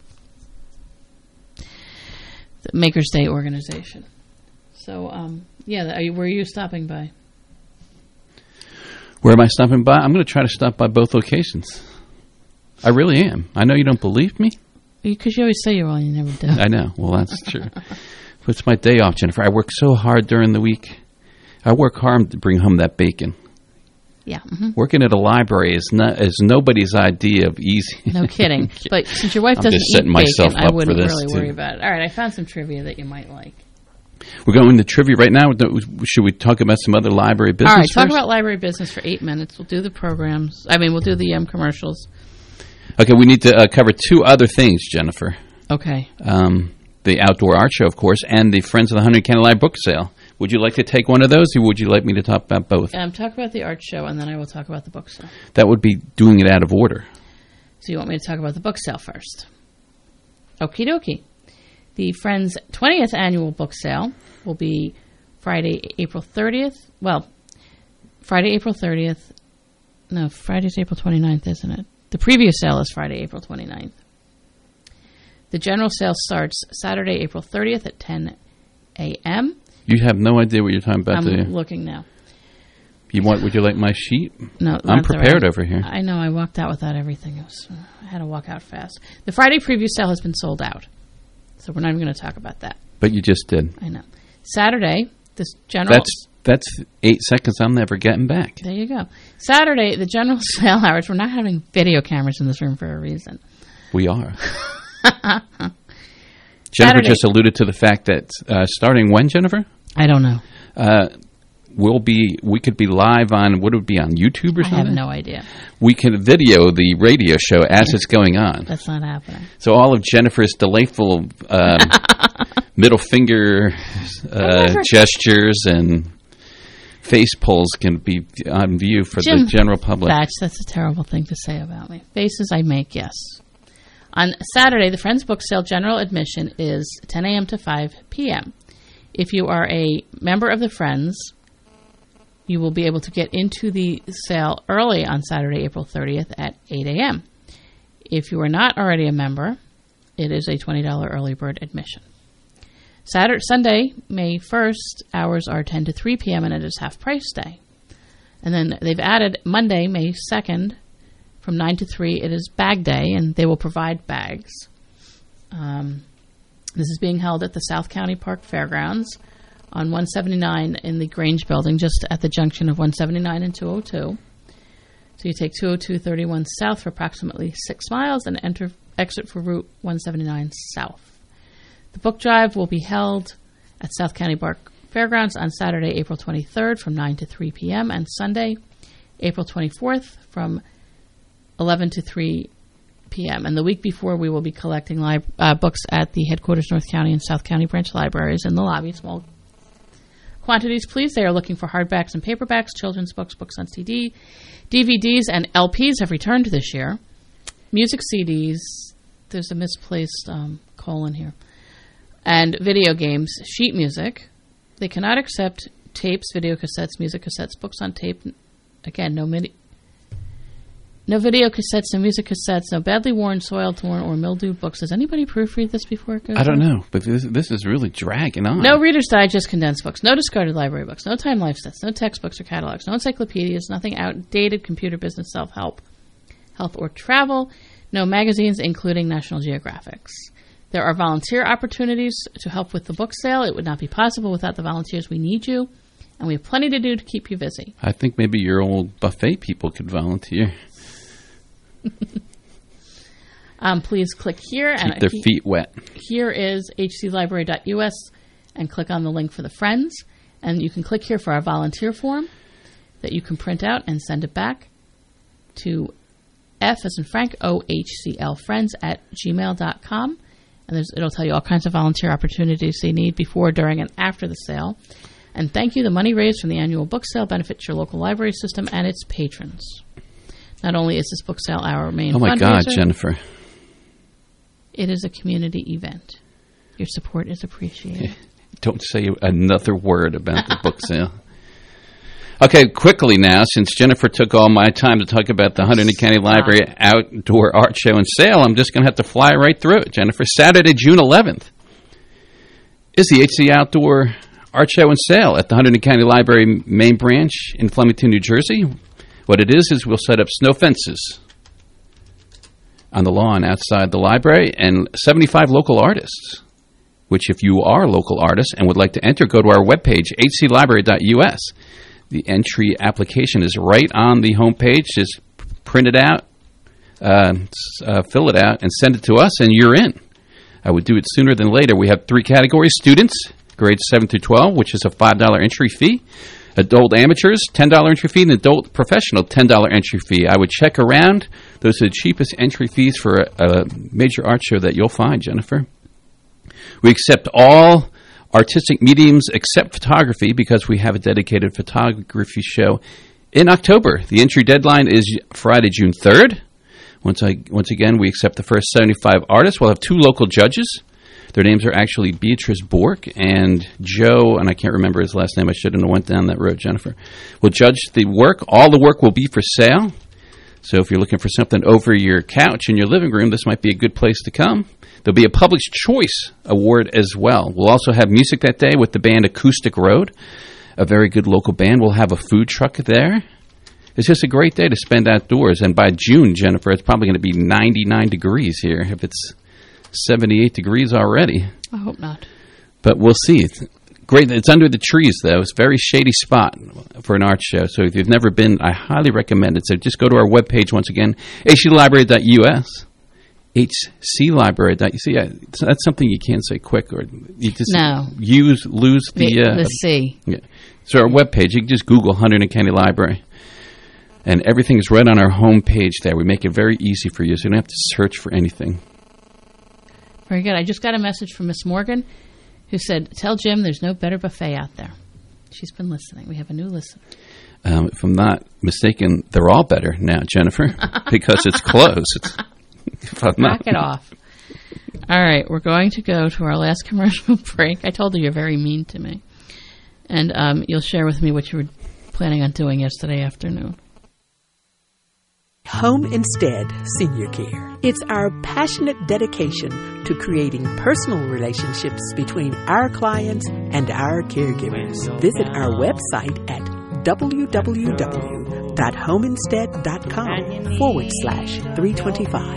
the Maker's Day organization. So um, yeah, are you, were you stopping by? Where am I stopping by? I'm going to try to stop by both locations. I really am. I know you don't believe me. Because you always say you will, and you never do. I know. Well, that's true. But it's my day off, Jennifer. I work so hard during the week. I work hard to bring home that bacon. Yeah. Mm-hmm. Working at a library is not is nobody's idea of easy. No kidding. But since your wife I'm doesn't just eat setting myself bacon, up I wouldn't for this, really too. worry about it. All right, I found some trivia that you might like. We're going to trivia right now. Should we talk about some other library business All right, talk first? about library business for eight minutes. We'll do the programs. I mean, we'll do the um, commercials. Okay, we need to uh, cover two other things, Jennifer. Okay. Um, the Outdoor Art Show, of course, and the Friends of the Hunterdon County Library book sale. Would you like to take one of those, or would you like me to talk about both? Um, talk about the art show, and then I will talk about the book sale. That would be doing it out of order. So you want me to talk about the book sale first? Okie dokie. The Friends' twentieth annual book sale will be Friday, April thirtieth. Well, Friday, April thirtieth. No, Friday's April twenty-ninth, isn't it? The preview sale is Friday, April twenty-ninth. The general sale starts Saturday, April thirtieth at ten a.m. You have no idea what you're talking about, I'm do you? looking now. You want? Would you like my sheet? No, I'm not the prepared right- over here. I know. I walked out without everything. It was, I had to walk out fast. The Friday preview sale has been sold out, so we're not even going to talk about that. But you just did. I know. Saturday, this general. That's that's eight seconds I'm never getting back. There you go. Saturday, the general sale hours. We're not having video cameras in this room for a reason. We are. Jennifer Saturday. just alluded to the fact that uh, starting when, Jennifer? I don't know. Uh, we'll be. We could be live on. What would it be on YouTube or I something? have no idea. We can video the radio show as it's going on. That's not happening. So all of Jennifer's delightful um, middle finger uh, gestures and face pulls can be on view for Jim, the general public. That's, that's a terrible thing to say about me. Faces I make, yes. On Saturday, the Friends Book Sale general admission is ten a.m. to five p.m. If you are a member of the Friends, you will be able to get into the sale early on Saturday, April thirtieth at eight a.m. If you are not already a member, it is a twenty dollars early bird admission. Saturday, Sunday, May first, hours are ten to three p.m. and it is half price day. And then they've added Monday, May second, from nine to three, it is bag day, and they will provide bags. Um, this is being held at the South County Park Fairgrounds on one seventy-nine in the Grange building, just at the junction of one seventy-nine and two oh two. So you take two oh two thirty-one south for approximately six miles and enter exit for Route one seventy-nine south. The book drive will be held at South County Park Fairgrounds on Saturday, April twenty-third from nine to three p.m. and Sunday, April twenty-fourth from eleven to three p.m. And the week before, we will be collecting li- uh, books at the headquarters North County and South County branch libraries in the lobby. Small quantities, please. They are looking for hardbacks and paperbacks, children's books, books on C D. D V Ds and L Ps have returned this year. Music C Ds. There's a misplaced um, colon here. And video games, sheet music. They cannot accept tapes, video cassettes, music cassettes, books on tape. Again, no midi- no video cassettes, no music cassettes, no badly worn, soiled, torn, or mildewed books. Does anybody proofread this before it goes I don't out? know, but this, this is really dragging on. No Reader's Digest condensed books, no discarded library books, no Time Life sets, no textbooks or catalogs, no encyclopedias, nothing outdated, computer, business, self-help, health, or travel, no magazines, including National Geographics. There are volunteer opportunities to help with the book sale. It would not be possible without the volunteers. We need you, and we have plenty to do to keep you busy. I think maybe your old buffet people could volunteer. um, please click here. Keep and their he- feet wet. Here is h c library dot u s and click on the link for the Friends. And you can click here for our volunteer form that you can print out and send it back to F as in Frank, O H C L friends at gmail dot com. And there's, it'll tell you all kinds of volunteer opportunities they need before, during, and after the sale. And thank you. The money raised from the annual book sale benefits your local library system and its patrons. Not only is this book sale our main Oh, my fundraiser, God, Jennifer. it is a community event. Your support is appreciated. Don't say another word about the book sale. Okay, quickly now, since Jennifer took all my time to talk about the Hunterdon County Library Outdoor Art Show and Sale, I'm just going to have to fly right through it, Jennifer. Saturday, June eleventh, is the H C Outdoor Art Show and Sale at the Hunterdon County Library main branch in Flemington, New Jersey. What it is is we'll set up snow fences on the lawn outside the library and seventy-five local artists, which if you are local artists and would like to enter, go to our webpage, h c library dot u s. The entry application is right on the homepage. Just print it out, uh, uh, fill it out, and send it to us, and you're in. I would do it sooner than later. We have three categories: students, grades seven through twelve, which is a five dollars entry fee; adult amateurs, ten dollars entry fee; and adult professional, ten dollars entry fee. I would check around. Those are the cheapest entry fees for a, a major art show that you'll find, Jennifer. We accept all artistic mediums except photography because we have a dedicated photography show in October. The entry deadline is Friday, June third. Once I, once again, we accept the first seventy-five artists. We'll have two local judges. Their names are actually Beatrice Bork and Joe, and I can't remember his last name. I shouldn't have went down that road, Jennifer. We'll judge the work. All the work will be for sale. So if you're looking for something over your couch in your living room, this might be a good place to come. There'll be a Public Choice Award as well. We'll also have music that day with the band Acoustic Road, a very good local band. We'll have a food truck there. It's just a great day to spend outdoors. And by June, Jennifer, it's probably going to be ninety-nine degrees here if it's seventy-eight degrees already. I hope not. But we'll see. It's great. It's under the trees, though. It's a very shady spot for an art show. So if you've never been, I highly recommend it. So just go to our webpage once again, h c library dot u s. h c library dot u s. See, that's something you can't say quick, or you just no. use lose the the, uh, the C. Yeah. So our webpage, you can just Google Hunterdon County Library, and everything is right on our home page there. We make it very easy for you, so you don't have to search for anything. Very good. I just got a message from Miss Morgan, who said, "Tell Jim there's no better buffet out there." She's been listening. We have a new listener. Um, if I'm not mistaken, they're all better now, Jennifer, because it's closed. If I'm Knock not. it off. All right, we're going to go to our last commercial break. I told you you're very mean to me. And um, you'll share with me what you were planning on doing yesterday afternoon. Home Instead Senior Care. It's our passionate dedication to creating personal relationships between our clients and our caregivers. Visit our website at w w w dot home instead dot com forward slash three twenty-five.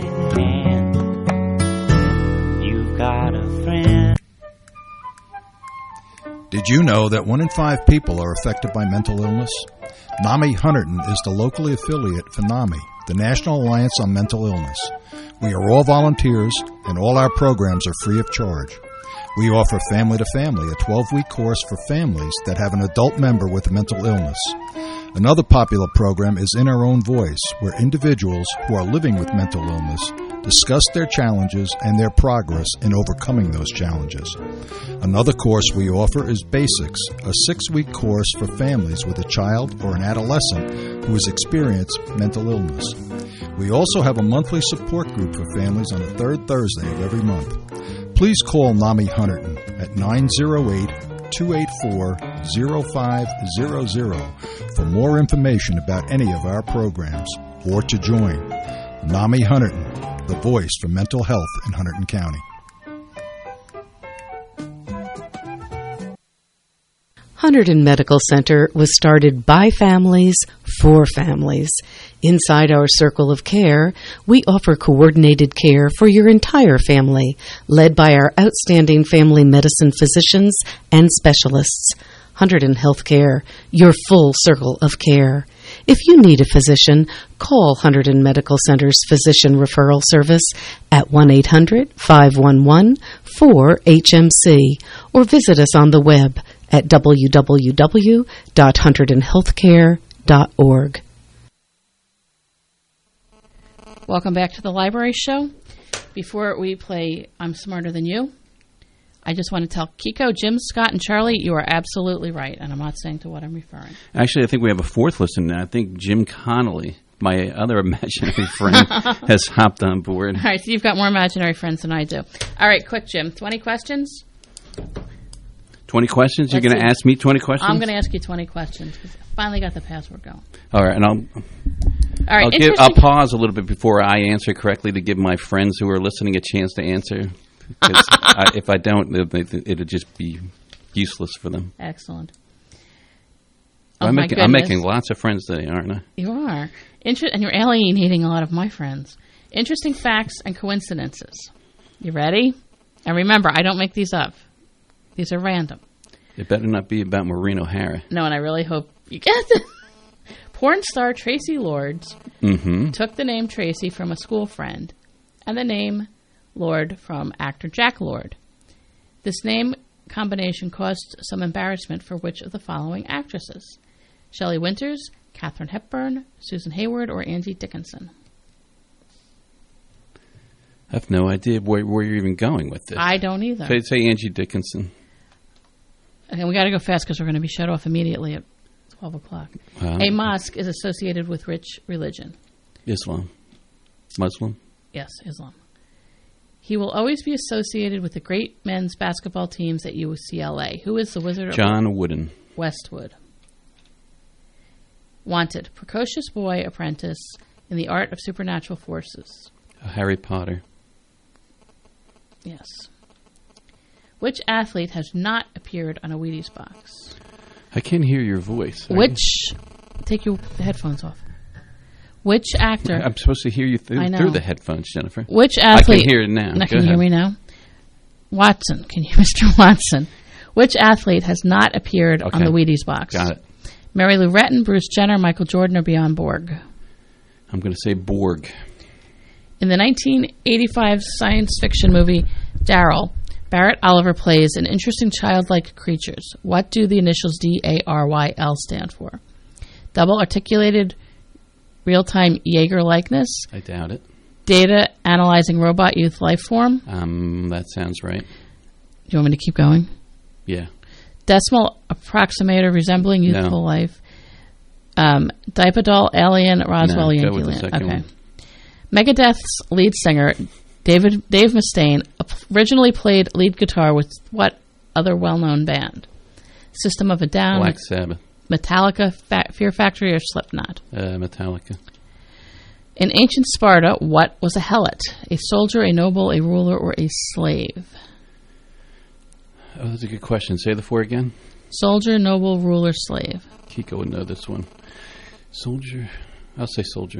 You've got a friend. Did you know that one in five people are affected by mental illness? NAMI Hunterdon is the locally affiliate for NAMI, the National Alliance on Mental Illness. We are all volunteers, and all our programs are free of charge. We offer Family to Family, a twelve-week course for families that have an adult member with a mental illness. Another popular program is In Our Own Voice, where individuals who are living with mental illness discuss their challenges and their progress in overcoming those challenges. Another course we offer is Basics, a six-week course for families with a child or an adolescent who has experienced mental illness. We also have a monthly support group for families on the third Thursday of every month. Please call NAMI Hunterdon at nine oh eight, two eight four, oh five hundred for more information about any of our programs or to join. NAMI Hunterdon, the voice for mental health in Hunterdon County. Hunterdon Medical Center was started by families for families. Inside our circle of care, we offer coordinated care for your entire family, led by our outstanding family medicine physicians and specialists. Hunterdon Healthcare, your full circle of care. If you need a physician, call Hunterdon Medical Center's Physician Referral Service at one eight hundred, five one one, four H M C or visit us on the web at w w w dot hunterdon healthcare dot org. Welcome back to the Library Show. Before we play I'm Smarter Than You, I just want to tell Kiko, Jim, Scott, and Charlie, you are absolutely right, and I'm not saying to what I'm referring. Actually, I think we have a fourth listener now. I think Jim Connolly, my other imaginary friend, has hopped on board. All right, so you've got more imaginary friends than I do. All right, quick, Jim. twenty questions? twenty questions? Let's You're going to ask me twenty questions? I'm going to ask you twenty questions because I finally got the password going. All right, and I'll... All right, I'll, give, I'll pause a little bit before I answer correctly to give my friends who are listening a chance to answer. I, if I don't, it'll just be useless for them. Excellent. Oh, I'm, my making, I'm goodness. making lots of friends today, aren't I? You are. Inter- and you're alienating a lot of my friends. Interesting facts and coincidences. You ready? And remember, I don't make these up. These are random. It better not be about Maureen O'Hara. No, and I really hope you get it. Porn star Tracy Lords mm-hmm. took the name Tracy from a school friend and the name Lord from actor Jack Lord. This name combination caused some embarrassment for which of the following actresses? Shelley Winters, Katharine Hepburn, Susan Hayward, or Angie Dickinson? I have no idea where, where you're even going with this. I don't either. Say, say Angie Dickinson. Okay, we got to go fast because we're going to be shut off immediately at twelve o'clock. Wow. A mosque is associated with which religion? Islam. Muslim? Yes, Islam. He will always be associated with the great men's basketball teams at U C L A. Who is the Wizard John of Wooden. Westwood. Wanted. Precocious boy apprentice in the art of supernatural forces? Harry Potter. Yes. Which athlete has not appeared on a Wheaties box? I can't hear your voice. Which... Take your the headphones off. Which actor... I'm supposed to hear you th- I know. through the headphones, Jennifer. Which athlete... I can hear it now. Now, Go can you ahead. hear me now? Watson. Can you, Mister Watson? Which athlete has not appeared Okay. on the Wheaties box? Got it. Mary Lou Retton, Bruce Jenner, Michael Jordan, or Bjorn Borg? I'm going to say Borg. In the nineteen eighty-five science fiction movie Daryl, Barrett Oliver plays an interesting childlike creatures. What do the initials D A R Y L stand for? Double articulated real-time Jaeger likeness. I doubt it. Data analyzing robot youth life form. Um, that sounds right. Do you want me to keep going? Yeah. Decimal approximator resembling youthful No. life. Um, Dipodol alien Roswell No, Yankee go with the Land. second Okay. one. Megadeth's lead singer David Dave Mustaine originally played lead guitar with what other well-known band? System of a Down, Black Sabbath. Metallica, Fa- Fear Factory, or Slipknot? Uh, Metallica. In ancient Sparta, what was a helot? A soldier, a noble, a ruler, or a slave? Oh, that's a good question. Say the four again. Soldier, noble, ruler, slave. Kiko would know this one. Soldier. I'll say soldier.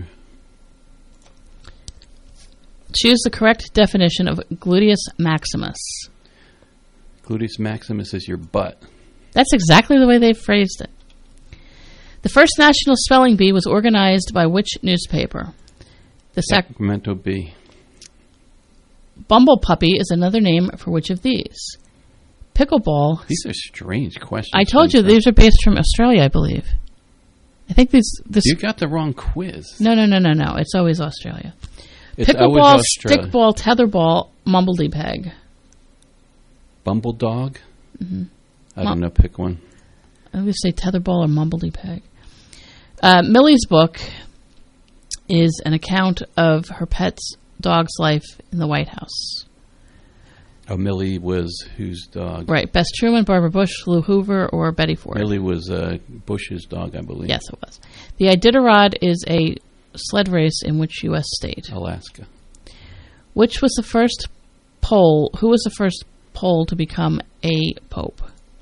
Choose the correct definition of gluteus maximus. Gluteus maximus is your butt. That's exactly the way they phrased it. The first National Spelling Bee was organized by which newspaper? The Sac- Sacramento Bee. Bumble Puppy is another name for which of these? Pickleball. These are strange questions. I told you these are based from Australia, I believe. I think these. This You got the wrong quiz. No, no, no, no, no. It's always Australia. It's Pickleball, always Australia. stickball, tetherball, mumbledy peg. Bumble dog? Mm-hmm. I don't know. Pick one. I'm going to say tetherball or mumbledy peg. Uh, Millie's book is an account of her pet's dog's life in the White House. Oh, Millie was whose dog? Right. Bess Truman, Barbara Bush, Lou Hoover, or Betty Ford? Millie was uh, Bush's dog, I believe. Yes, it was. The Iditarod is a sled race in which U S state? Alaska. Which was the first Pole? Who was the first Pole to become a pope?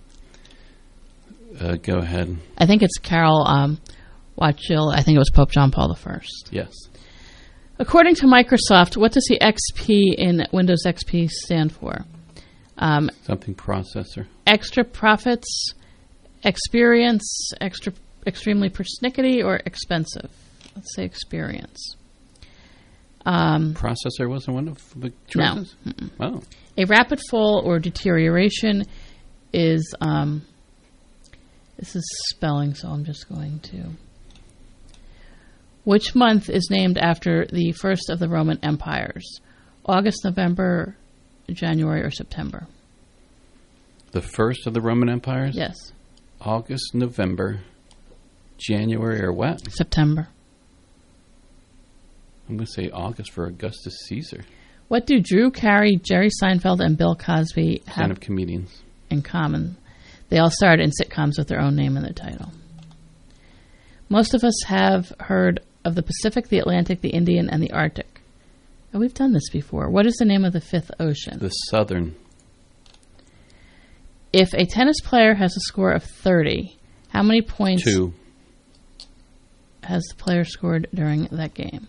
Uh, go ahead. I think it's Carol um, Wojtyla. I think it was Pope John Paul the First. Yes. According to Microsoft, what does the X P in Windows X P stand for? Um, Something processor. extra profits, experience, extra, extremely persnickety, or expensive? Let's say experience. Um, Processor wasn't one of the no. choices? Mm-mm. Oh. A rapid fall or deterioration is, um, this is spelling, so I'm just going to. Which month is named after the first of the Roman empires? August, November, January, or September? The first of the Roman empires? Yes. August, November, January, or what? September. I'm going to say August for Augustus Caesar. What do Drew Carey, Jerry Seinfeld, and Bill Cosby have Stand-up comedians. in common? They all starred in sitcoms with their own name in the title. Most of us have heard of the Pacific, the Atlantic, the Indian, and the Arctic. Oh, we've done this before. What is the name of the fifth ocean? The Southern. If a tennis player has a score of thirty, how many points Two. has the player scored during that game?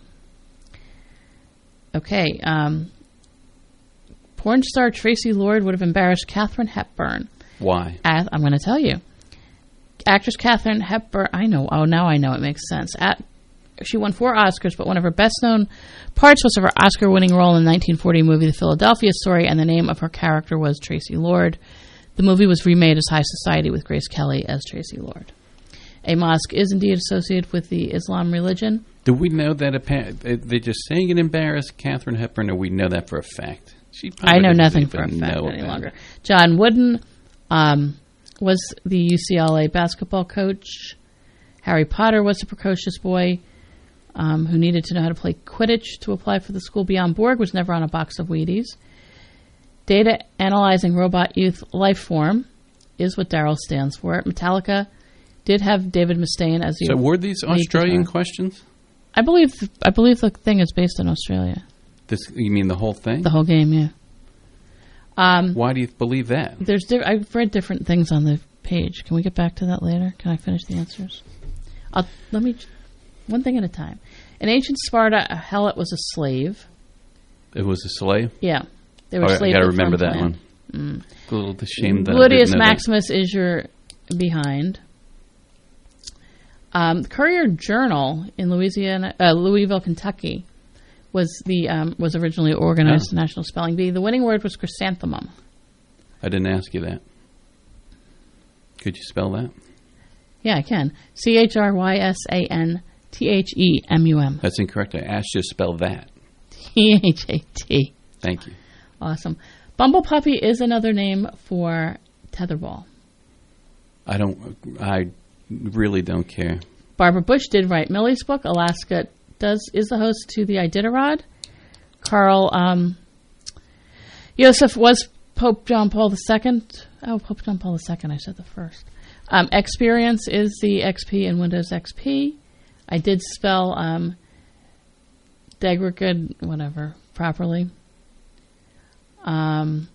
Okay. Um, porn star Tracy Lord would have embarrassed Katharine Hepburn. Why? At, I'm going to tell you. Actress Katharine Hepburn, I know. Oh, now I know. It makes sense. At, she won four Oscars, but one of her best-known parts was of her Oscar-winning role in the nineteen forty movie The Philadelphia Story, and the name of her character was Tracy Lord. The movie was remade as High Society with Grace Kelly as Tracy Lord. A mosque is indeed associated with the Islam religion. Do we know that appa- they're just saying it embarrassed Katharine Hepburn, or we know that for a fact? She I know doesn't nothing for a even fact know any about longer. it. John Wooden um, was the U C L A basketball coach. Harry Potter was a precocious boy um, who needed to know how to play Quidditch to apply for the school. Bjorn Borg was never on a box of Wheaties. Data analyzing robot youth life form is what Daryl stands for. Metallica did have David Mustaine as the So were these lead Australian guitar. questions? I believe I believe the thing is based in Australia. This you mean the whole thing? The whole game, yeah. Um, Why do you believe that? There's di- I've read different things on the page. Can we get back to that later? Can I finish the answers? I'll, let me one thing at a time. In ancient Sparta, a helot was a slave. It was a slave? Yeah, they were oh, slaves. I got to remember that land. one. Mm. A little ashamed that Gludius I didn't know Maximus that. is your behind. Um, Courier Journal in Louisiana, uh, Louisville, Kentucky, was the um, was originally organized Oh. National Spelling Bee. The winning word was chrysanthemum. I didn't ask you that. Could you spell that? Yeah, I can. C H R Y S A N T H E M U M. That's incorrect. I asked you to spell that. T H A T. Thank you. Awesome. Bumble Puppy is another name for tetherball. I don't. I really don't care. Barbara Bush did write Millie's book. Alaska does is the host to the Iditarod. Carl um, Joseph was Pope John Paul the Second. Oh, Pope John Paul the Second. I said the first. Um, Experience is the X P in Windows X P. I did spell um, degraded, whatever, properly. Um,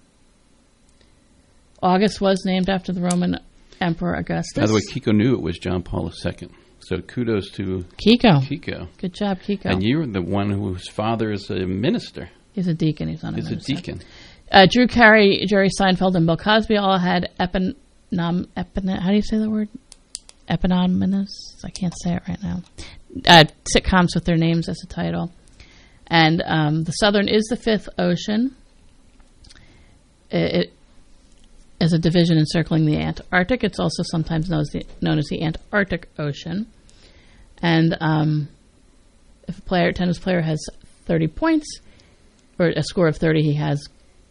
August was named after the Roman Emperor Augustus. By the way, Kiko knew it was John Paul the Second. So kudos to Kiko. Kiko. Good job, Kiko. And you're the one whose father is a minister. He's a deacon. He's not a He's minister. a deacon. Uh, Drew Carey, Jerry Seinfeld, and Bill Cosby all had epinom... Epin, how do you say the word? Eponymous? I can't say it right now. Uh, sitcoms with their names as a title. And um, the Southern is the fifth ocean. It, it is a division encircling the Antarctic. It's also sometimes known as the, known as the Antarctic Ocean. And um, if a player, tennis player has thirty points, or a score of thirty, he has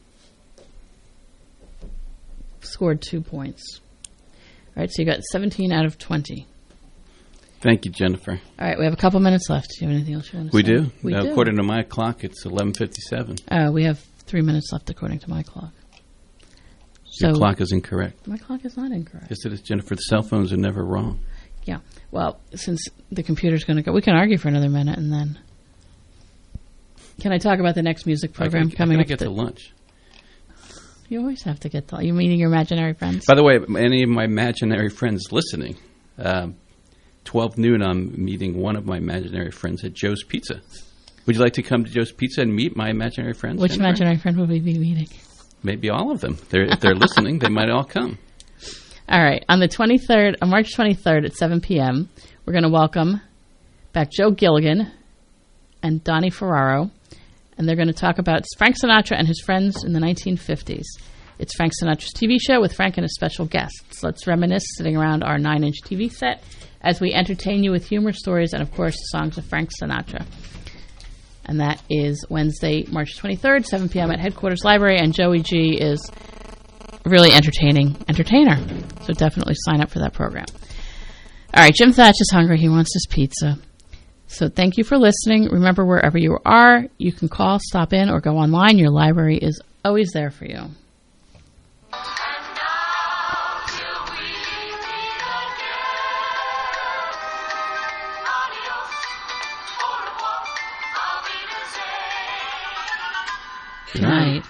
scored two points. All right, so you got seventeen out of twenty. Thank you, Jennifer. All right, we have a couple minutes left. Do you have anything else you want to We say? do. We now, do. According to my clock, it's eleven fifty-seven. Uh, we have three minutes left according to my clock. Your So clock is incorrect. my clock is not incorrect. Yes, it is, Jennifer. The cell phones are never wrong. Yeah. Well, since the computer's going to go, we can argue for another minute and then. Can I talk about the next music program I gotta, coming I up? gotta get the- to lunch. You always have to get to. You're meeting your imaginary friends. By the way, any of my imaginary friends listening, um, twelve noon, I'm meeting one of my imaginary friends at Joe's Pizza. Would you like to come to Joe's Pizza and meet my imaginary friends? Which Jennifer? imaginary friend will we be meeting? Maybe all of them. They're, if they're listening, they might all come. All right. On the twenty-third, on March twenty-third at seven p.m., we're going to welcome back Joe Gilligan and Donnie Ferraro, and they're going to talk about Frank Sinatra and his friends in the nineteen fifties. It's Frank Sinatra's T V show with Frank and his special guests. Let's reminisce sitting around our nine-inch T V set as we entertain you with humor, stories, and, of course, songs of Frank Sinatra. And that is Wednesday, March twenty-third, seven p.m. at Headquarters Library, and Joey G is a really entertaining entertainer. So definitely sign up for that program. All right, Jim Thatch is hungry. He wants his pizza. So thank you for listening. Remember, wherever you are, you can call, stop in, or go online. Your library is always there for you. Good night.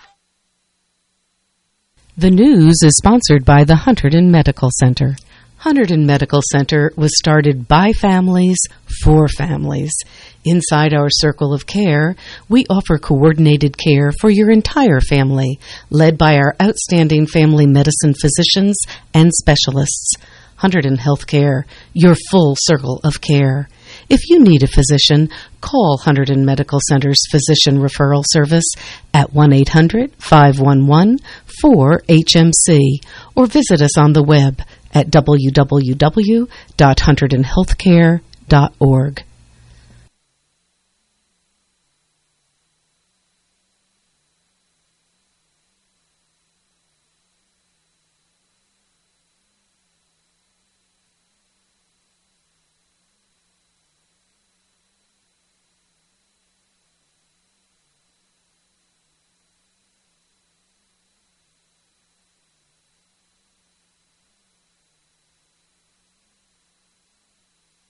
The news is sponsored by the Hunterdon Medical Center. Hunterdon Medical Center was started by families for families. Inside our circle of care, we offer coordinated care for your entire family, led by our outstanding family medicine physicians and specialists. Hunterdon Healthcare, your full circle of care. If you need a physician, call Hunterdon Medical Center's Physician Referral Service at one eight hundred, five one one, four H M C or visit us on the web at w w w dot hunterdon healthcare dot org.